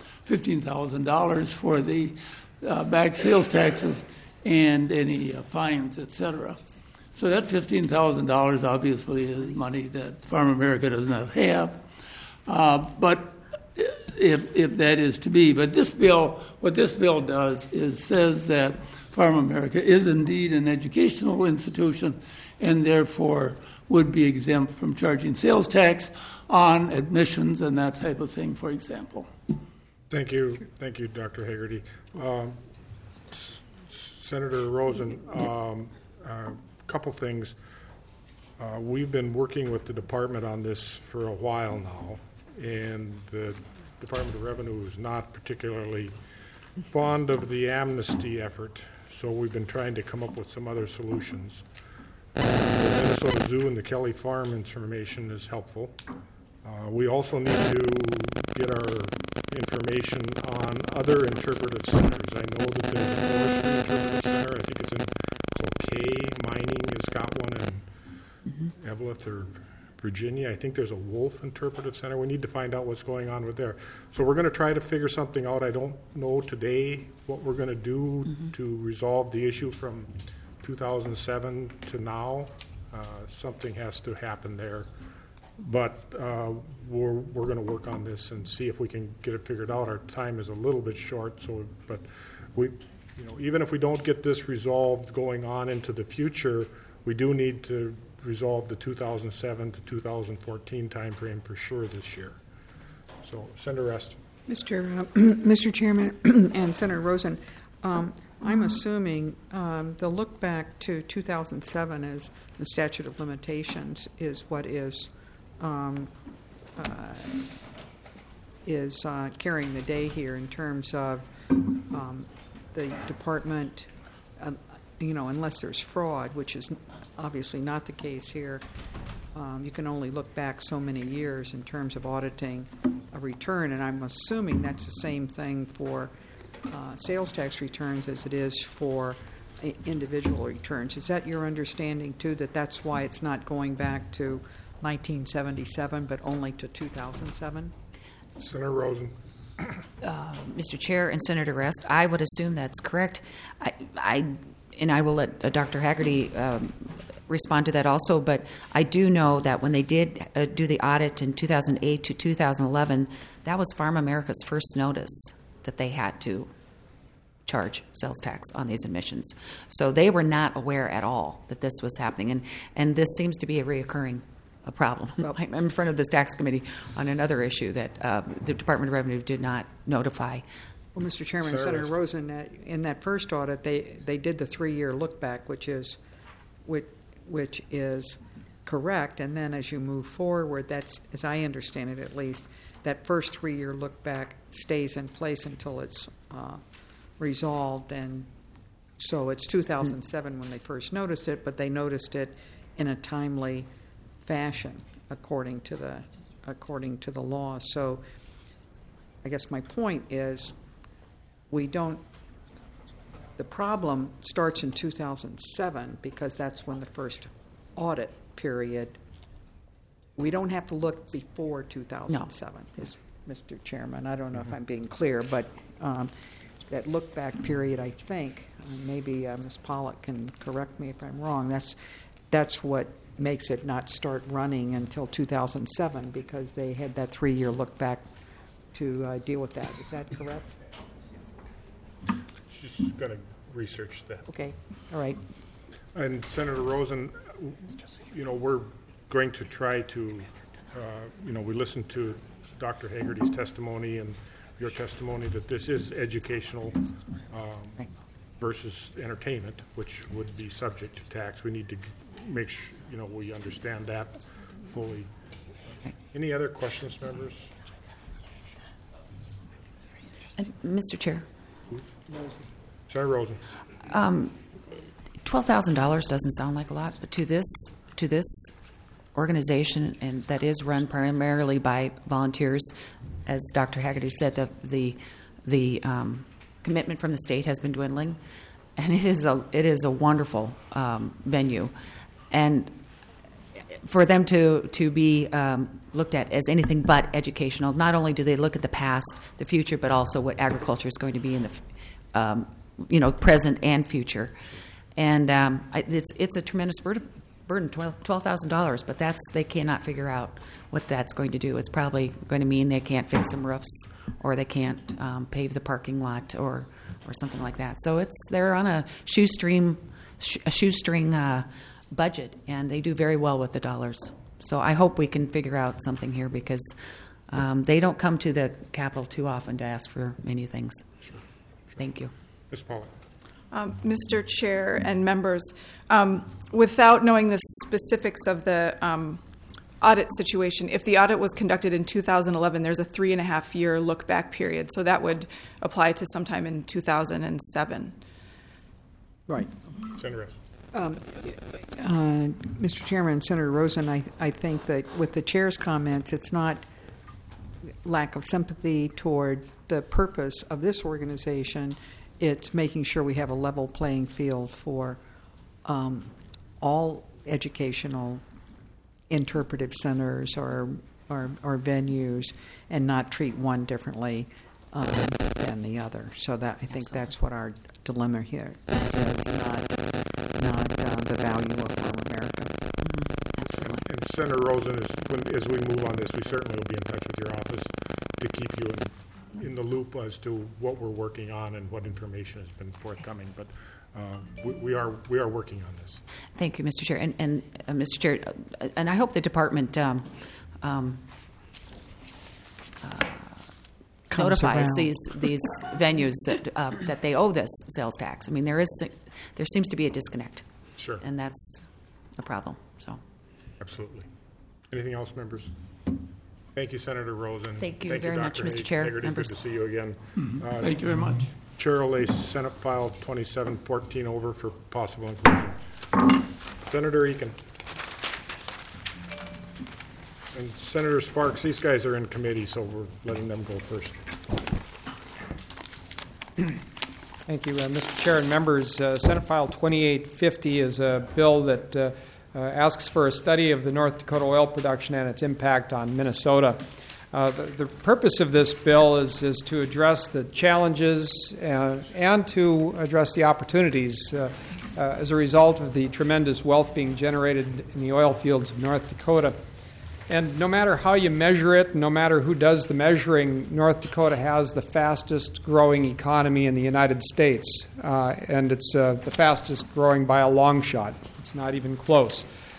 $15,000 for the back sales taxes and any fines, etc. So that $15,000 obviously is money that Farm America does not have. But if that is to be, but this bill, what this bill does is says that Farm America is indeed an educational institution and therefore would be exempt from charging sales tax on admissions and that type of thing, for example. Thank you, Dr. Haggerty. Senator Rosen, a couple things. We've been working with the department on this for a while now, and the Department of Revenue is not particularly fond of the amnesty effort, so we've been trying to come up with some other solutions. The Minnesota Zoo and the Kelly Farm information is helpful. We also need to get our information on other interpretive centers. I know that there's a forestry interpretive center. I think it's in Cloquet. Mining has got one in Evelyn or Virginia. I think there's a wolf interpretive center. We need to find out what's going on with there. So we're going to try to figure something out. I don't know today what we're going to do to resolve the issue from 2007 to now. Something has to happen there. But we're going to work on this and see if we can get it figured out. Our time is a little bit short, but we, even if we don't get this resolved going on into the future, we do need to resolve the 2007 to 2014 timeframe for sure this year. So, Senator Rest. Mr. Chairman and Senator Rosen, I'm assuming the look back to 2007 as the statute of limitations is what is carrying the day here in terms of the department, unless there's fraud, which is obviously not the case here. You can only look back so many years in terms of auditing a return, and I'm assuming that's the same thing for sales tax returns as it is for individual returns. Is that your understanding, too, that that's why it's not going back to 1977 but only to 2007? Senator Rosen. Mr. Chair and Senator Rest, I would assume that's correct. I will let Dr. Haggerty respond to that also, but I do know that when they did do the audit in 2008 to 2011, that was Farm America's first notice that they had to charge sales tax on these emissions. So they were not aware at all that this was happening, and this seems to be a reoccurring problem. I'm in front of this tax committee on another issue that the Department of Revenue did not notify. Well, Mr. Chairman, Senator Rosen, in that first audit, they did the 3-year look back, which is correct. And then as you move forward, that's, as I understand it at least, that first 3-year look back stays in place until it's resolved. And so it's 2007 when they first noticed it, but they noticed it in a timely fashion according to the law. So I guess my point is, the problem starts in 2007 because that's when the first audit period. We don't have to look before 2007, Mr. Chairman. I don't know if I'm being clear, but that look back period, I think, maybe Ms. Pollack can correct me if I'm wrong, that's what makes it not start running until 2007 because they had that 3-year look back to deal with that. Is that correct? She's going to research that. Okay. All right. And Senator Rosen, we're going to try to, we listened to Dr. Haggerty's testimony and your testimony that this is educational versus entertainment, which would be subject to tax. We need to make sure, we understand that fully. Any other questions, members? Mr. Chair. Senator Rosen. $12,000 doesn't sound like a lot, but to this organization, and that is run primarily by volunteers, as Dr. Haggerty said, the commitment from the state has been dwindling, and it is a wonderful venue, and for them to be looked at as anything but educational. Not only do they look at the past, the future, but also what agriculture is going to be in the present and future. And it's a tremendous burden, $12,000, but they cannot figure out what that's going to do. It's probably going to mean they can't fix some roofs, or they can't pave the parking lot, or something like that. So they're on a shoestring budget, and they do very well with the dollars. So I hope we can figure out something here because they don't come to the Capitol too often to ask for many things. Sure. Thank you. Ms. Pollack. Mr. Chair and members, without knowing the specifics of the audit situation, if the audit was conducted in 2011, there's a 3.5-year look-back period, so that would apply to sometime in 2007. Right. Senator Ress. Mr. Chairman, Senator Rosen, I think that with the chair's comments, it's not lack of sympathy toward the purpose of this organization. It's making sure we have a level playing field for all educational interpretive centers or venues, and not treat one differently than the other. So that I think that's what our dilemma here is, not the value of Farm America. Absolutely. And Senator Rosen, as we move on this, we certainly will be in touch with your office to keep you in the loop as to what we're working on and what information has been forthcoming. But we are working on this. Thank you, Mr. Chair. And Mr. Chair, and I hope the department notifies these venues that they owe this sales tax. I mean, there seems to be a disconnect. Sure. And that's a problem. So. Absolutely. Anything else, members? Thank you, Senator Rosen. Thank you very much, Mr. Chair. Good to see you again. Thank you very much. Chair will lay Senate File 2714 over for possible inclusion. Senator Eakin. And Senator Sparks, these guys are in committee, so we're letting them go first. Thank you, Mr. Chair and members. Senate File 2850 is a bill that asks for a study of the North Dakota oil production and its impact on Minnesota. The purpose of this bill is to address the challenges and to address the opportunities as a result of the tremendous wealth being generated in the oil fields of North Dakota. And no matter how you measure it, no matter who does the measuring, North Dakota has the fastest growing economy in the United States, and it's the fastest growing by a long shot. It's not even close.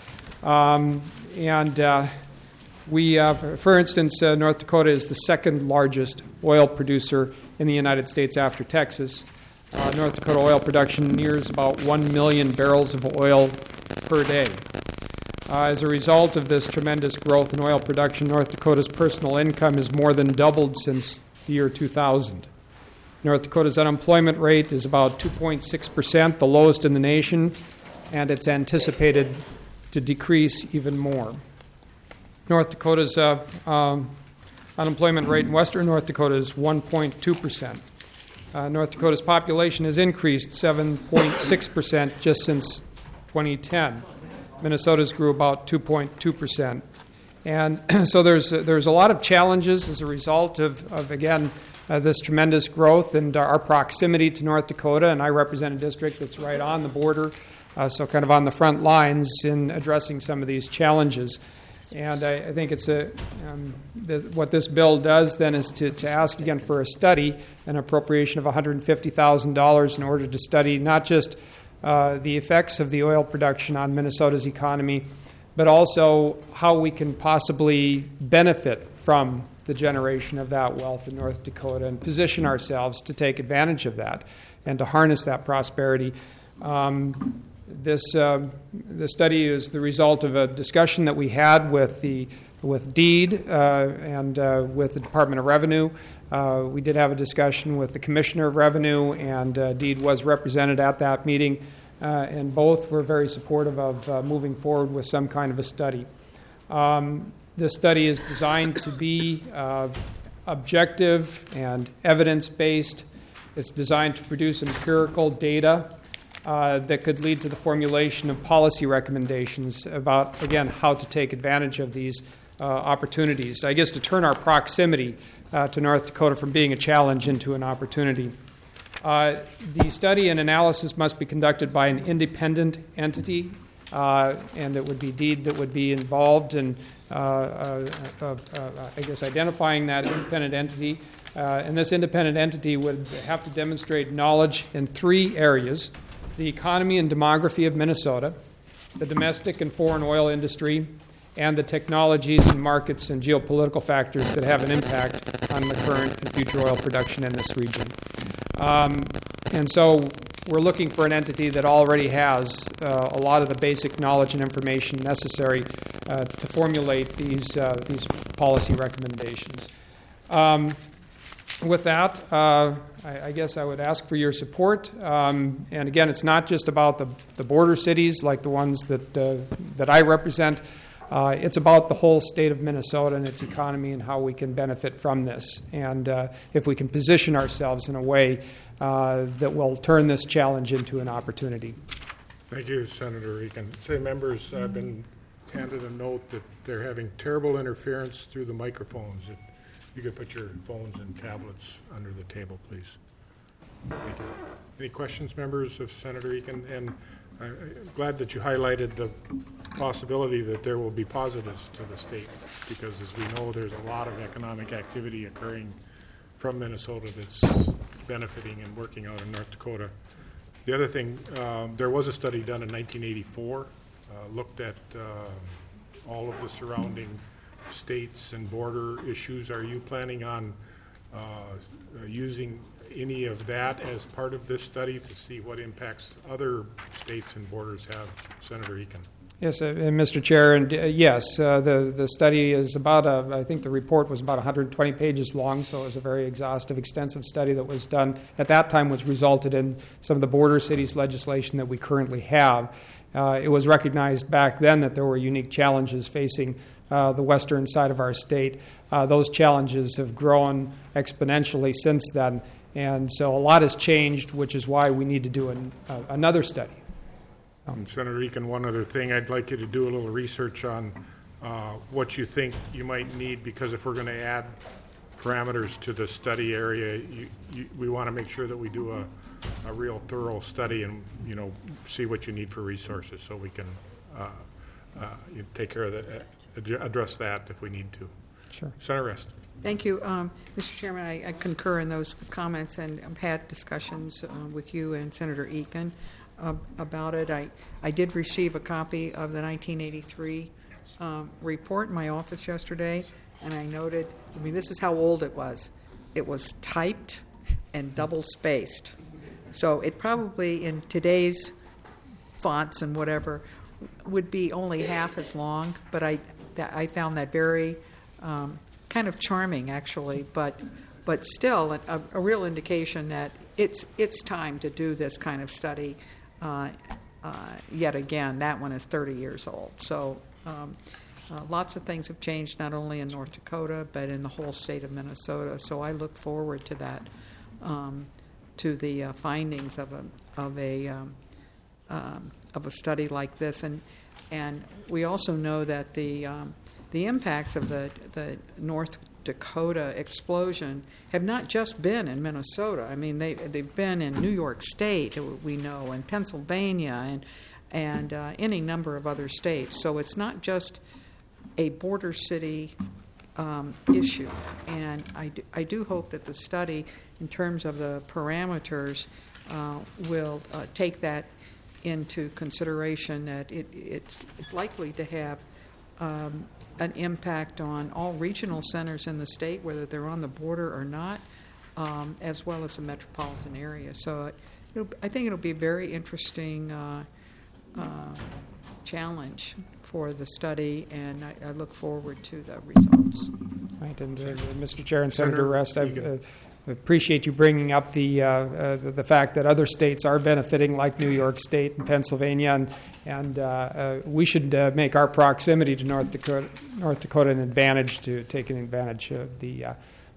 For instance, North Dakota is the second largest oil producer in the United States after Texas. North Dakota oil production nears about 1 million barrels of oil per day. As a result of this tremendous growth in oil production, North Dakota's personal income has more than doubled since the year 2000. North Dakota's unemployment rate is about 2.6%, the lowest in the nation, and it's anticipated to decrease even more. North Dakota's unemployment rate in western North Dakota is 1.2%. North Dakota's population has increased 7.6% just since 2010. Minnesota's grew about 2.2%. And so there's a lot of challenges as a result of this tremendous growth and our proximity to North Dakota. And I represent a district that's right on the border, so kind of on the front lines in addressing some of these challenges. And I think it's what this bill does then is to ask again for a study, an appropriation of $150,000 in order to study not just the effects of the oil production on Minnesota's economy, but also how we can possibly benefit from the generation of that wealth in North Dakota and position ourselves to take advantage of that and to harness that prosperity. This study is the result of a discussion that we had with DEED and with the Department of Revenue. We did have a discussion with the Commissioner of Revenue, and DEED was represented at that meeting, and both were very supportive of moving forward with some kind of a study. This study is designed to be objective and evidence-based. It's designed to produce empirical data that could lead to the formulation of policy recommendations about, again, how to take advantage of these opportunities. I guess to turn our proximity to North Dakota from being a challenge into an opportunity. The study and analysis must be conducted by an independent entity, and it would be DEED that would be involved in, identifying that independent entity. And this independent entity would have to demonstrate knowledge in 3 areas: the economy and demography of Minnesota, the domestic and foreign oil industry, and the technologies and markets and geopolitical factors that have an impact on the current and future oil production in this region. And so we're looking for an entity that already has a lot of the basic knowledge and information necessary to formulate these policy recommendations. With that, I guess I would ask for your support. And again, it's not just about the border cities like the ones that I represent. It's about the whole state of Minnesota and its economy and how we can benefit from this. And if we can position ourselves in a way that will turn this challenge into an opportunity. Thank you, Senator Eakin. Say, members, I've been handed a note that they're having terrible interference through the microphones. If you could put your phones and tablets under the table, please. Thank you. Any questions, members of Senator Eakin? And I'm glad that you highlighted the possibility that there will be positives to the state, because as we know, there's a lot of economic activity occurring from Minnesota that's benefiting and working out in North Dakota. The other thing, there was a study done in 1984, looked at all of the surrounding states and border issues. Are you planning on using any of that as part of this study to see what impacts other states and borders have, Senator Eakin? Yes, Mr. Chair, and yes, the study is about, I think the report was about 120 pages long, so it was a very exhaustive, extensive study that was done at that time, which resulted in some of the border cities legislation that we currently have. It was recognized back then that there were unique challenges facing the western side of our state. Those challenges have grown exponentially since then, and so a lot has changed, which is why we need to do another study. And Senator Eakin, one other thing, I'd like you to do a little research on what you think you might need, because if we're going to add parameters to the study area, we want to make sure that we do a real thorough study and see what you need for resources, so we can take care of that, address that if we need to. Sure. Senator Rest. Thank you, Mr. Chairman. I concur in those comments, and I've had discussions with you and Senator Eakin about it. I did receive a copy of the 1983 report in my office yesterday, and I noted, this is how old it was. It was typed and double-spaced. So it probably, in today's fonts and whatever, would be only half as long, but I found that very kind of charming, actually, but still a real indication that it's time to do this kind of study. Yet again, that one is 30 years old. So lots of things have changed, not only in North Dakota, but in the whole state of Minnesota. So I look forward to that, to the findings of a study like this. And we also know that the impacts of the North Dakota explosion have not just been in Minnesota. They've been in New York State, we know, and Pennsylvania, and any number of other states. So it's not just a border city issue. And I do hope that the study, in terms of the parameters, will take that into consideration, that it's likely to have an impact on all regional centers in the state, whether they're on the border or not, as well as the metropolitan area. So I think it'll be a very interesting challenge for the study, and I look forward to the results. Right, and Mr. Chair and Senator Rest, I appreciate you bringing up the fact that other states are benefiting, like New York State and Pennsylvania, and we should make our proximity to North Dakota an advantage to taking advantage of the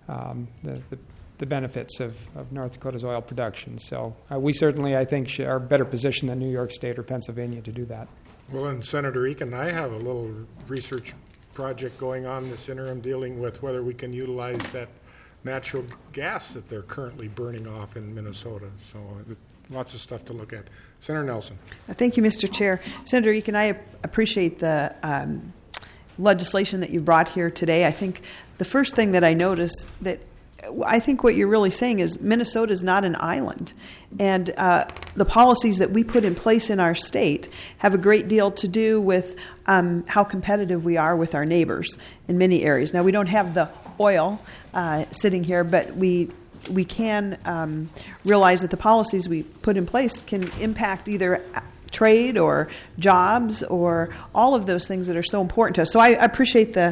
benefits of North Dakota's oil production. So we certainly, I think, are better positioned than New York State or Pennsylvania to do that. Well, and Senator Eakin, I have a little research project going on this interim dealing with whether we can utilize that natural gas that they're currently burning off in Minnesota. So lots of stuff to look at. Senator Nelson. Thank you, Mr. Chair. Senator Eakin, I appreciate the legislation that you brought here today. I think the first thing that I noticed that I think what you're really saying is Minnesota is not an island, and the policies that we put in place in our state have a great deal to do with how competitive we are with our neighbors in many areas. Now, we don't have the oil sitting here, but we we can realize that the policies we put in place can impact either trade or jobs or all of those things that are so important to us. So I appreciate the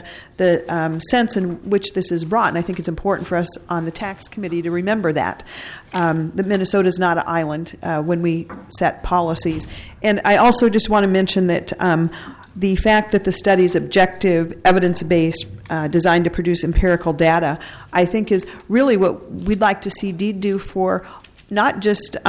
sense in which this is brought, and I think it's important for us on the tax committee to remember that Minnesota is not an island when we set policies. And I also just want to mention that the fact that the study is objective, evidence-based, designed to produce empirical data, I think is really what we'd like to see DEED do for not just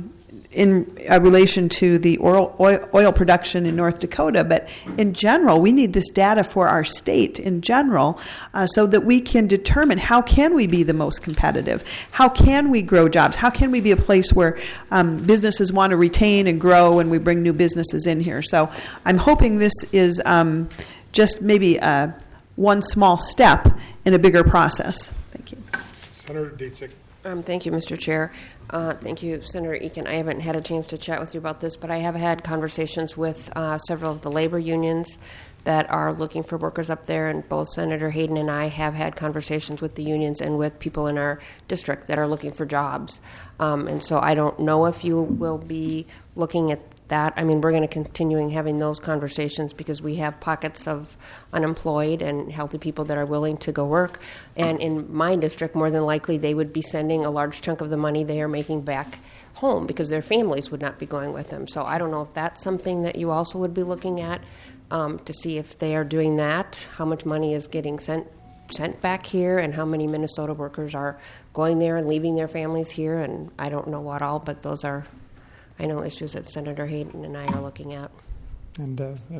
in relation to the oil production in North Dakota, but in general, we need this data for our state in general so that we can determine how can we be the most competitive, how can we grow jobs, how can we be a place where businesses want to retain and grow and we bring new businesses in here. So I'm hoping this is just maybe one small step in a bigger process. Thank you. Senator Dietzig. Thank you, Mr. Chair. Thank you, Senator Eakin. I haven't had a chance to chat with you about this, but I have had conversations with several of the labor unions that are looking for workers up there, and both Senator Hayden and I have had conversations with the unions and with people in our district that are looking for jobs. And so I don't know if you will be looking at that. I mean, we're going to continue having those conversations because we have pockets of unemployed and healthy people that are willing to go work. And in my district, more than likely, they would be sending a large chunk of the money they are making back home because their families would not be going with them. So I don't know if that's something that you also would be looking at to see if they are doing that, how much money is getting sent back here, and how many Minnesota workers are going there and leaving their families here. And I don't know what all, but those are, I know, issues that Senator Hayden and I are looking at. And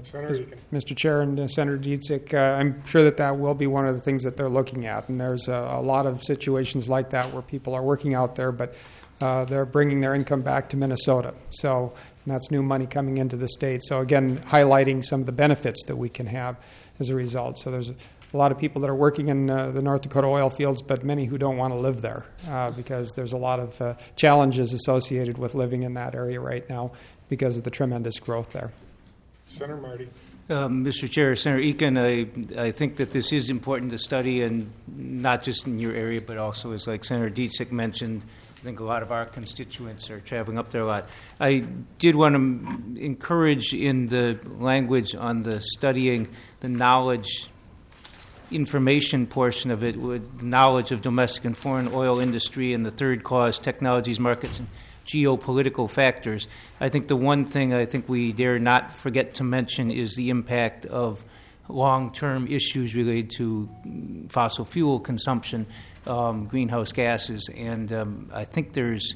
Mr. Chair and Senator Dietzig, I'm sure that will be one of the things that they're looking at. And there's a lot of situations like that where people are working out there, but they're bringing their income back to Minnesota. So and that's new money coming into the state. So again, highlighting some of the benefits that we can have as a result. So there's a lot of people that are working in the North Dakota oil fields, but many who don't want to live there because there's a lot of challenges associated with living in that area right now because of the tremendous growth there. Senator Marty. Mr. Chair, Senator Eakin, I think that this is important to study, and not just in your area, but also, as like Senator Dietzig mentioned, I think a lot of our constituents are traveling up there a lot. I did want to encourage in the language on the studying the knowledge information portion of it, with knowledge of domestic and foreign oil industry and the third cause, technologies, markets, and geopolitical factors. I think the one thing I think we dare not forget to mention is the impact of long-term issues related to fossil fuel consumption, greenhouse gases, and I think there's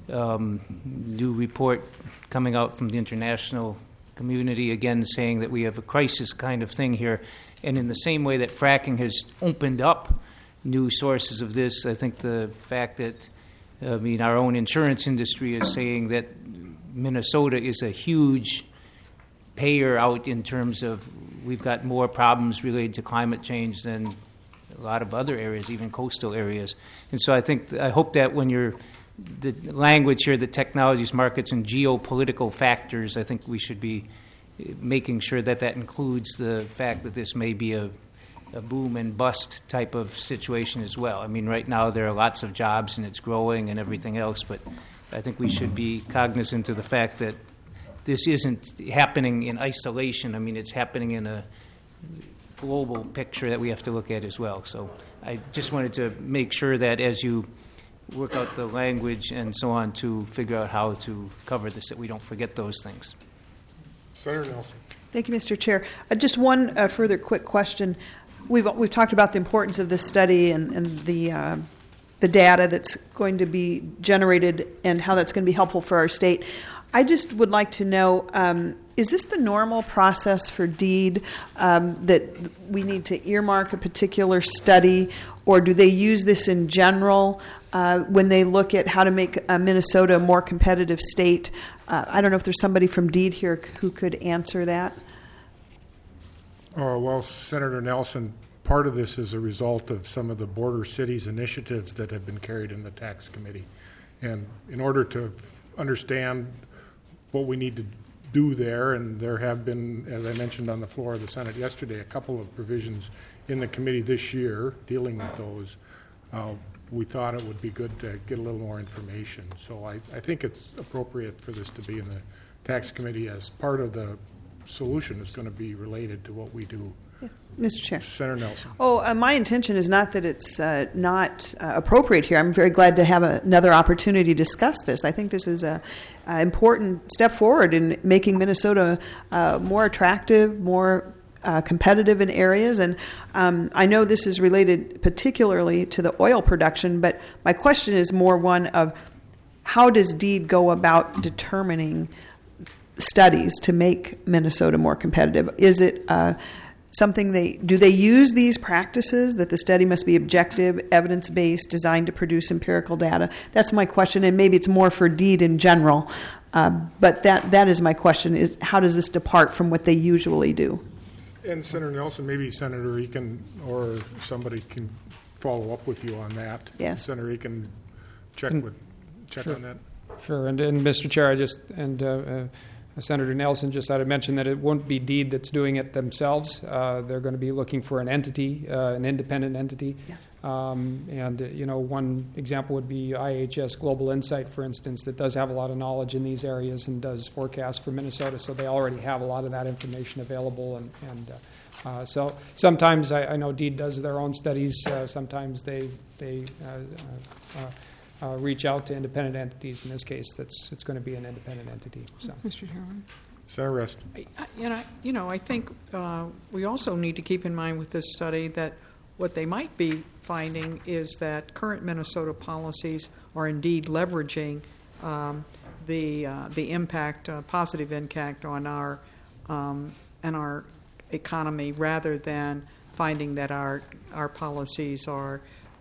new report coming out from the international community again saying that we have a crisis kind of thing here. And in the same way that fracking has opened up new sources of this, I think the fact that our own insurance industry is saying that Minnesota is a huge payer out in terms of we've got more problems related to climate change than a lot of other areas, even coastal areas. And so I hope that when the language here, the technologies, markets, and geopolitical factors, I think we should be making sure that includes the fact that this may be a boom and bust type of situation as well. I mean, right now there are lots of jobs and it's growing and everything else, but I think we should be cognizant of the fact that this isn't happening in isolation. I mean, it's happening in a global picture that we have to look at as well. So I just wanted to make sure that as you work out the language and so on to figure out how to cover this, that we don't forget those things. Senator Nelson. Thank you, Mr. Chair. Just one further quick question. We've talked about the importance of this study and the data that's going to be generated and how that's going to be helpful for our state. I just would like to know, is this the normal process for DEED, that we need to earmark a particular study, or do they use this in general when they look at how to make Minnesota a more competitive state? I don't know if there's somebody from DEED here who could answer that. Well, Senator Nelson, part of this is a result of some of the border cities initiatives that have been carried in the tax committee. And in order to understand what we need to do there, and there have been, as I mentioned on the floor of the Senate yesterday, a couple of provisions in the committee this year dealing with those. we thought it would be good to get a little more information. So I think it's appropriate for this to be in the tax committee as part of the solution is going to be related to what we do. Mr. Chair. Senator Nelson. My intention is not that it's not appropriate here. I'm very glad to have another opportunity to discuss this. I think this is an important step forward in making Minnesota more attractive, more competitive in areas. And I know this is related particularly to the oil production, but my question is more one of how does DEED go about determining studies to make Minnesota more competitive? Is it something do they use these practices that the study must be objective, evidence-based, designed to produce empirical data? That's my question, and maybe it's more for DEED in general. But that is my question, is how does this depart from what they usually do? And Senator Nelson, maybe Senator Eakin or somebody can follow up with you on that. Yes. Senator Eakin, check Sure. on that. Sure, and Mr. Chair, Senator Nelson just had to mention that it won't be DEED that's doing it themselves. They're going to be looking for an entity, an independent entity. Yes. One example would be IHS Global Insight, for instance, that does have a lot of knowledge in these areas and does forecasts for Minnesota, so they already have a lot of that information available. So sometimes I know DEED does their own studies. Sometimes they reach out to independent entities. In this case, it's going to be an independent entity. So. Mr. Chairman? Senator Rest. I think we also need to keep in mind with this study that what they might be finding is that current Minnesota policies are indeed leveraging the impact, positive impact on our economy, rather than finding that our policies are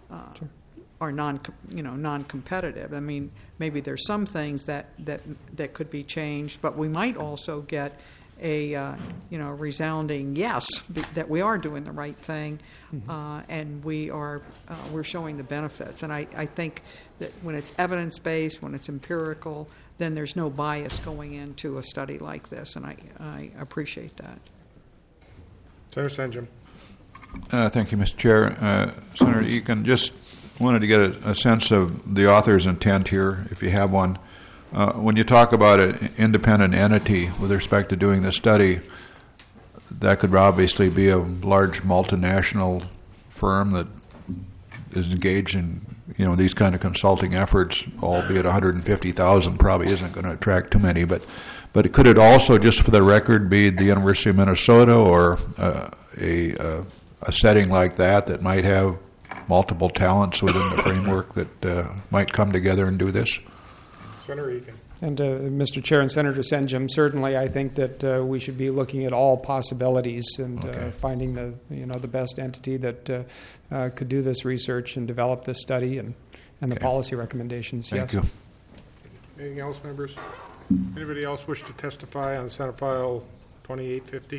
non-competitive. I mean, maybe there's some things that could be changed, but we might also get a resounding yes that we are doing the right thing, and we're showing the benefits. And I think that when it's evidence-based, when it's empirical, then there's no bias going into a study like this, and I appreciate that. Senator Sanjum. Thank you, Mr. Chair. Senator Eakin, just wanted to get a sense of the author's intent here, if you have one. When you talk about an independent entity with respect to doing this study, that could obviously be a large multinational firm that is engaged in these kind of consulting efforts, albeit 150,000 probably isn't going to attract too many. But could it also, just for the record, be the University of Minnesota or a setting like that might have multiple talents within the framework that might come together and do this? Senator Eakin. And Mr. Chair and Senator Senjum, certainly I think that we should be looking at all possibilities and finding the best entity that could do this research and develop this study and the policy recommendations. Thank you. Anything else, members? Anybody else wish to testify on Senate File 2850?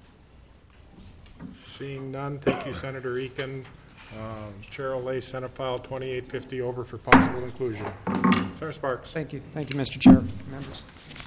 Seeing none, thank you, Senator Eakin. Chair will lay Senate File 2850 over for possible inclusion. Senator Sparks. Thank you, Mr. Chair. Members.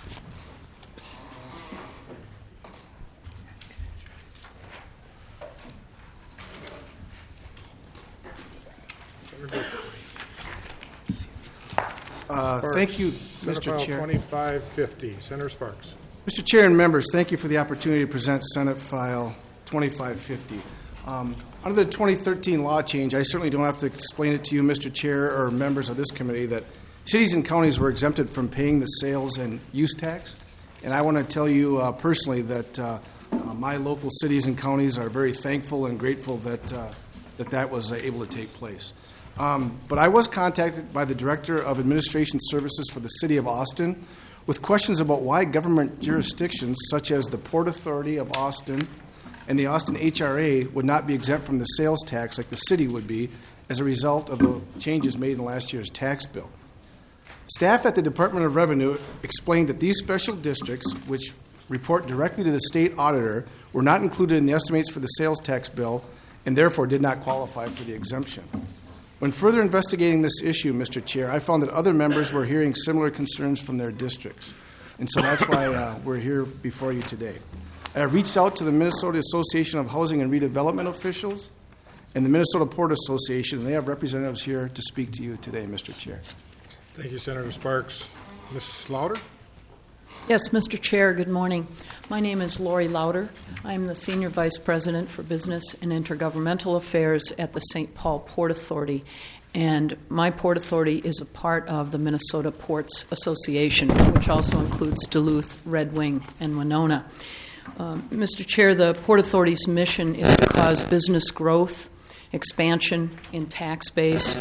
Thank you, Senate Mr. File Chair. 2550. Senator Sparks. Mr. Chair and members, thank you for the opportunity to present Senate File 2550. Under the 2013 law change, I certainly don't have to explain it to you, Mr. Chair, or members of this committee, that cities and counties were exempted from paying the sales and use tax. And I want to tell you personally that my local cities and counties are very thankful and grateful that was able to take place. But I was contacted by the Director of Administration Services for the City of Austin with questions about why government jurisdictions such as the Port Authority of Austin and the Austin HRA would not be exempt from the sales tax like the city would be as a result of the changes made in last year's tax bill. Staff at the Department of Revenue explained that these special districts, which report directly to the state auditor, were not included in the estimates for the sales tax bill and therefore did not qualify for the exemption. When further investigating this issue, Mr. Chair, I found that other members were hearing similar concerns from their districts. And so that's why we're here before you today. I reached out to the Minnesota Association of Housing and Redevelopment officials and the Minnesota Port Association, and they have representatives here to speak to you today, Mr. Chair. Thank you, Senator Sparks. Ms. Lauder? Yes, Mr. Chair, good morning. My name is Lori Lauder. I'm the Senior Vice President for Business and Intergovernmental Affairs at the St. Paul Port Authority. And my Port Authority is a part of the Minnesota Ports Association, which also includes Duluth, Red Wing, and Winona. Mr. Chair, the Port Authority's mission is to cause business growth, expansion in tax base,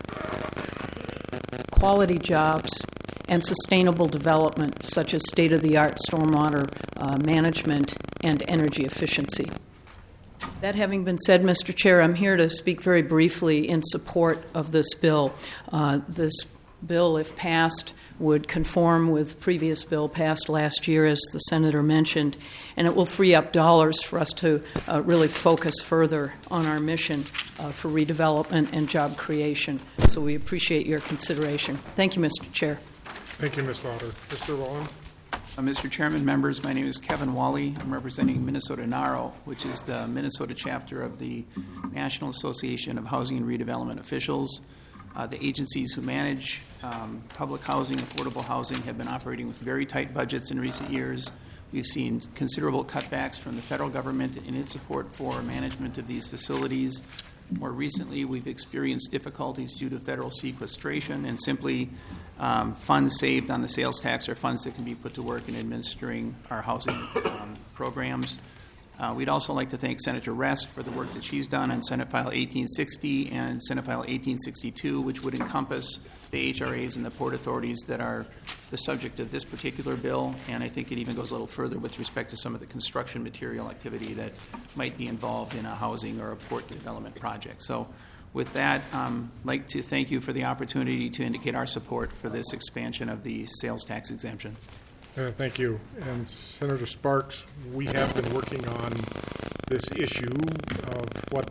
quality jobs, and sustainable development, such as state-of-the-art stormwater management and energy efficiency. That having been said, Mr. Chair, I'm here to speak very briefly in support of this bill. This bill, if passed, would conform with previous bill passed last year, as the Senator mentioned, and it will free up dollars for us to really focus further on our mission for redevelopment and job creation. So we appreciate your consideration. Thank you, Mr. Chair. Thank you, Ms. Lauder. Mr. Wallen? Mr. Chairman, members, my name is Kevin Wally. I'm representing Minnesota NARO, which is the Minnesota chapter of the National Association of Housing and Redevelopment Officials. The agencies who manage public housing, affordable housing, have been operating with very tight budgets in recent years. We've seen considerable cutbacks from the federal government in its support for management of these facilities. More recently, we've experienced difficulties due to federal sequestration, and simply funds saved on the sales tax are funds that can be put to work in administering our housing programs. We'd also like to thank Senator Rest for the work that she's done on Senate File 1860 and Senate File 1862, which would encompass the HRAs and the port authorities that are the subject of this particular bill. And I think it even goes a little further with respect to some of the construction material activity that might be involved in a housing or a port development project. So with that, I'd like to thank you for the opportunity to indicate our support for this expansion of the sales tax exemption. Thank you. And Senator Sparks, we have been working on this issue of what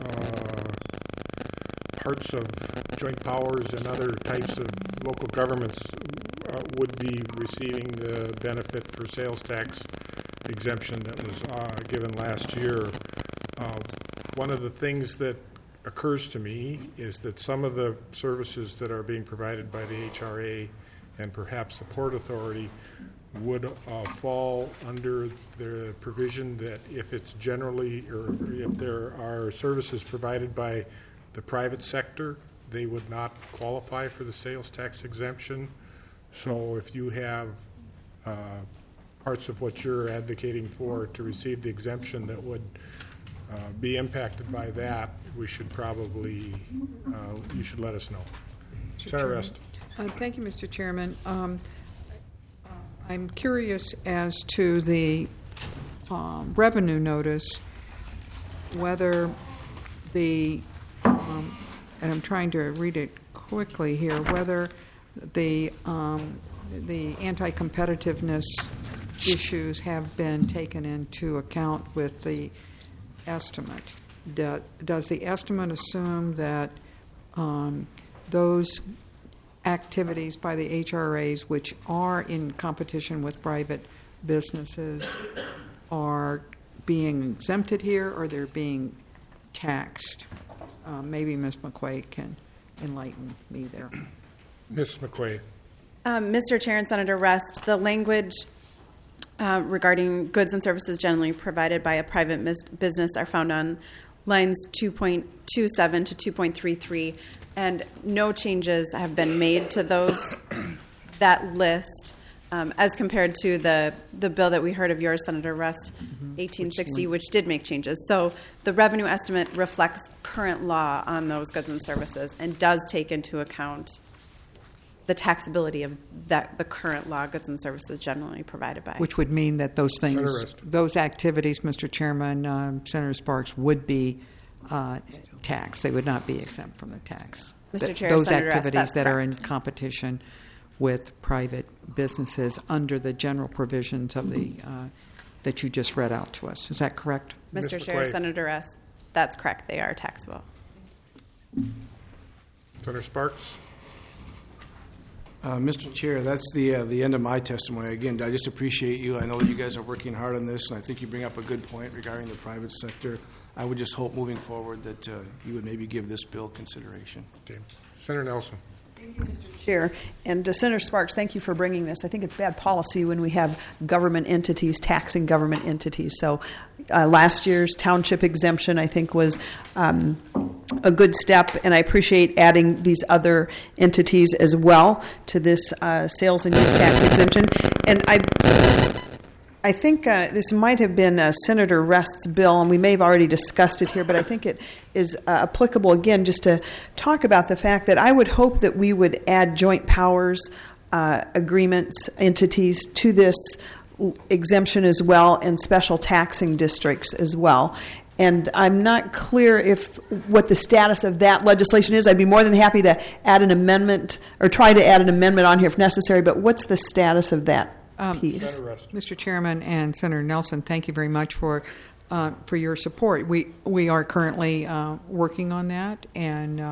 parts of joint powers and other types of local governments would be receiving the benefit for sales tax exemption that was given last year. One of the things that occurs to me is that some of the services that are being provided by the HRA and perhaps the Port Authority would fall under the provision that if it's generally, or if there are services provided by the private sector, they would not qualify for the sales tax exemption. So if you have parts of what you're advocating for to receive the exemption that would be impacted by that, we should probably, you should let us know. Senator Rest. Thank you, Mr. Chairman. I'm curious as to the revenue notice, whether the, and I'm trying to read it quickly here, whether the anti-competitiveness issues have been taken into account with the estimate. Does the estimate assume that those activities by the HRAs, which are in competition with private businesses, are being exempted here, or they're being taxed? Maybe Ms. McQuaid can enlighten me there. Ms. McQuaid. Mr. Chair and Senator Rest, the language regarding goods and services generally provided by a private business are found on lines 2.27 to 2.33, and no changes have been made to that list as compared to the bill that we heard of yours, Senator Rest, 1860, which did make changes. So the revenue estimate reflects current law on those goods and services and does take into account the taxability of the current law goods and services generally provided by. Which would mean that those things, those activities, Mr. Chairman, Senator Sparks, would be taxed. They would not be exempt from the tax. Mr. Chair, those Senator activities Rest, that correct. are in competition with private businesses under the general provisions of the that you just read out to us. Is that correct? Mr. Chair, Senator Rest, that's correct. They are taxable. Senator Sparks. Mr. Chair, that's the end of my testimony. Again, I just appreciate you. I know that you guys are working hard on this, and I think you bring up a good point regarding the private sector. I would just hope moving forward that you would maybe give this bill consideration. Okay. Senator Nelson. Chair. And Senator Sparks, thank you for bringing this. I think it's bad policy when we have government entities taxing government entities. So last year's township exemption, I think, was a good step, and I appreciate adding these other entities as well to this sales and use tax exemption. And I think this might have been Senator Rest's bill, and we may have already discussed it here, but I think it is applicable again just to talk about the fact that I would hope that we would add joint powers agreements, entities to this exemption as well, and special taxing districts as well. And I'm not clear if what the status of that legislation is. I'd be more than happy to add an amendment or try to add an amendment on here if necessary, but what's the status of that piece? Mr. Chairman and Senator Nelson, thank you very much for your support. We are currently working on that, and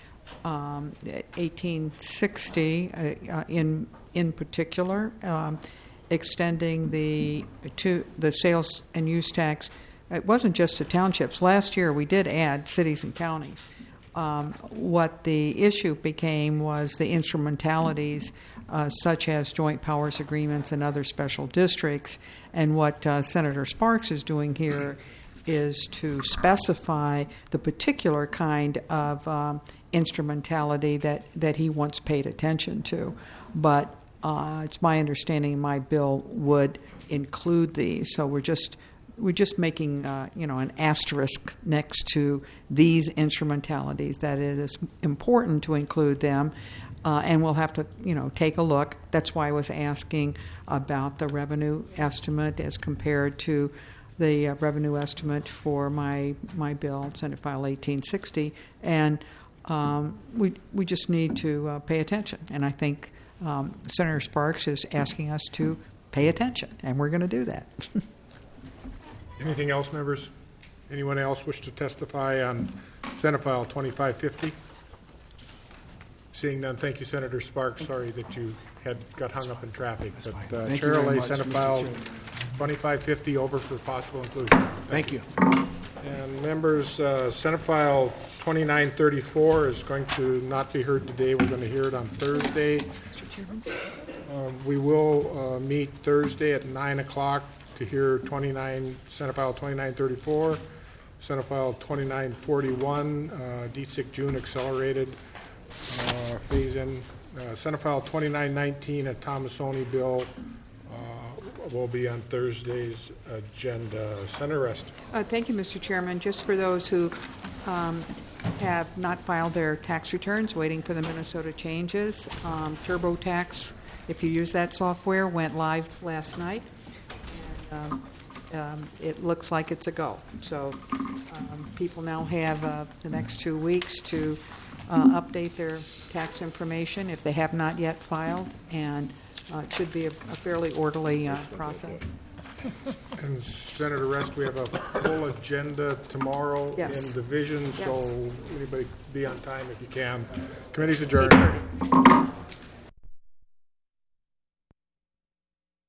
1860 in particular, extending the sales and use tax. It wasn't just to townships. Last year we did add cities and counties. What the issue became was the instrumentalities such as joint powers agreements and other special districts. And what Senator Sparks is doing here is to specify the particular kind of instrumentality that he once paid attention to. But it's my understanding my bill would include these. So we're just making an asterisk next to these instrumentalities, that it is important to include them, and we'll have to take a look. That's why I was asking about the revenue estimate as compared to the revenue estimate for my bill, Senate File 1860, and we just need to pay attention. And I think Senator Sparks is asking us to pay attention, and we're going to do that. Anything else, members? Anyone else wish to testify on Senate File 2550? Seeing none, thank you, Senator Sparks. Sorry that you got hung up in traffic. But Chair will lay Senate File 2550 over for possible inclusion. Thank you. And members, Senate File 2934 is going to not be heard today. We're going to hear it on Thursday. We will meet Thursday at 9 o'clock to hear Senate File 2934, Senate File 2941, DSIC June accelerated phase-in. Senate File 2919, a Thomasoni bill, will be on Thursday's agenda. Senator Rest. Thank you, Mr. Chairman. Just for those who have not filed their tax returns, waiting for the Minnesota changes, TurboTax, if you use that software, went live last night. It looks like it's a go. So people now have the next 2 weeks to update their tax information if they have not yet filed, and it should be a fairly orderly process. And Senator Rest, we have a full agenda tomorrow in division, so anybody be on time if you can. Committee's adjourned.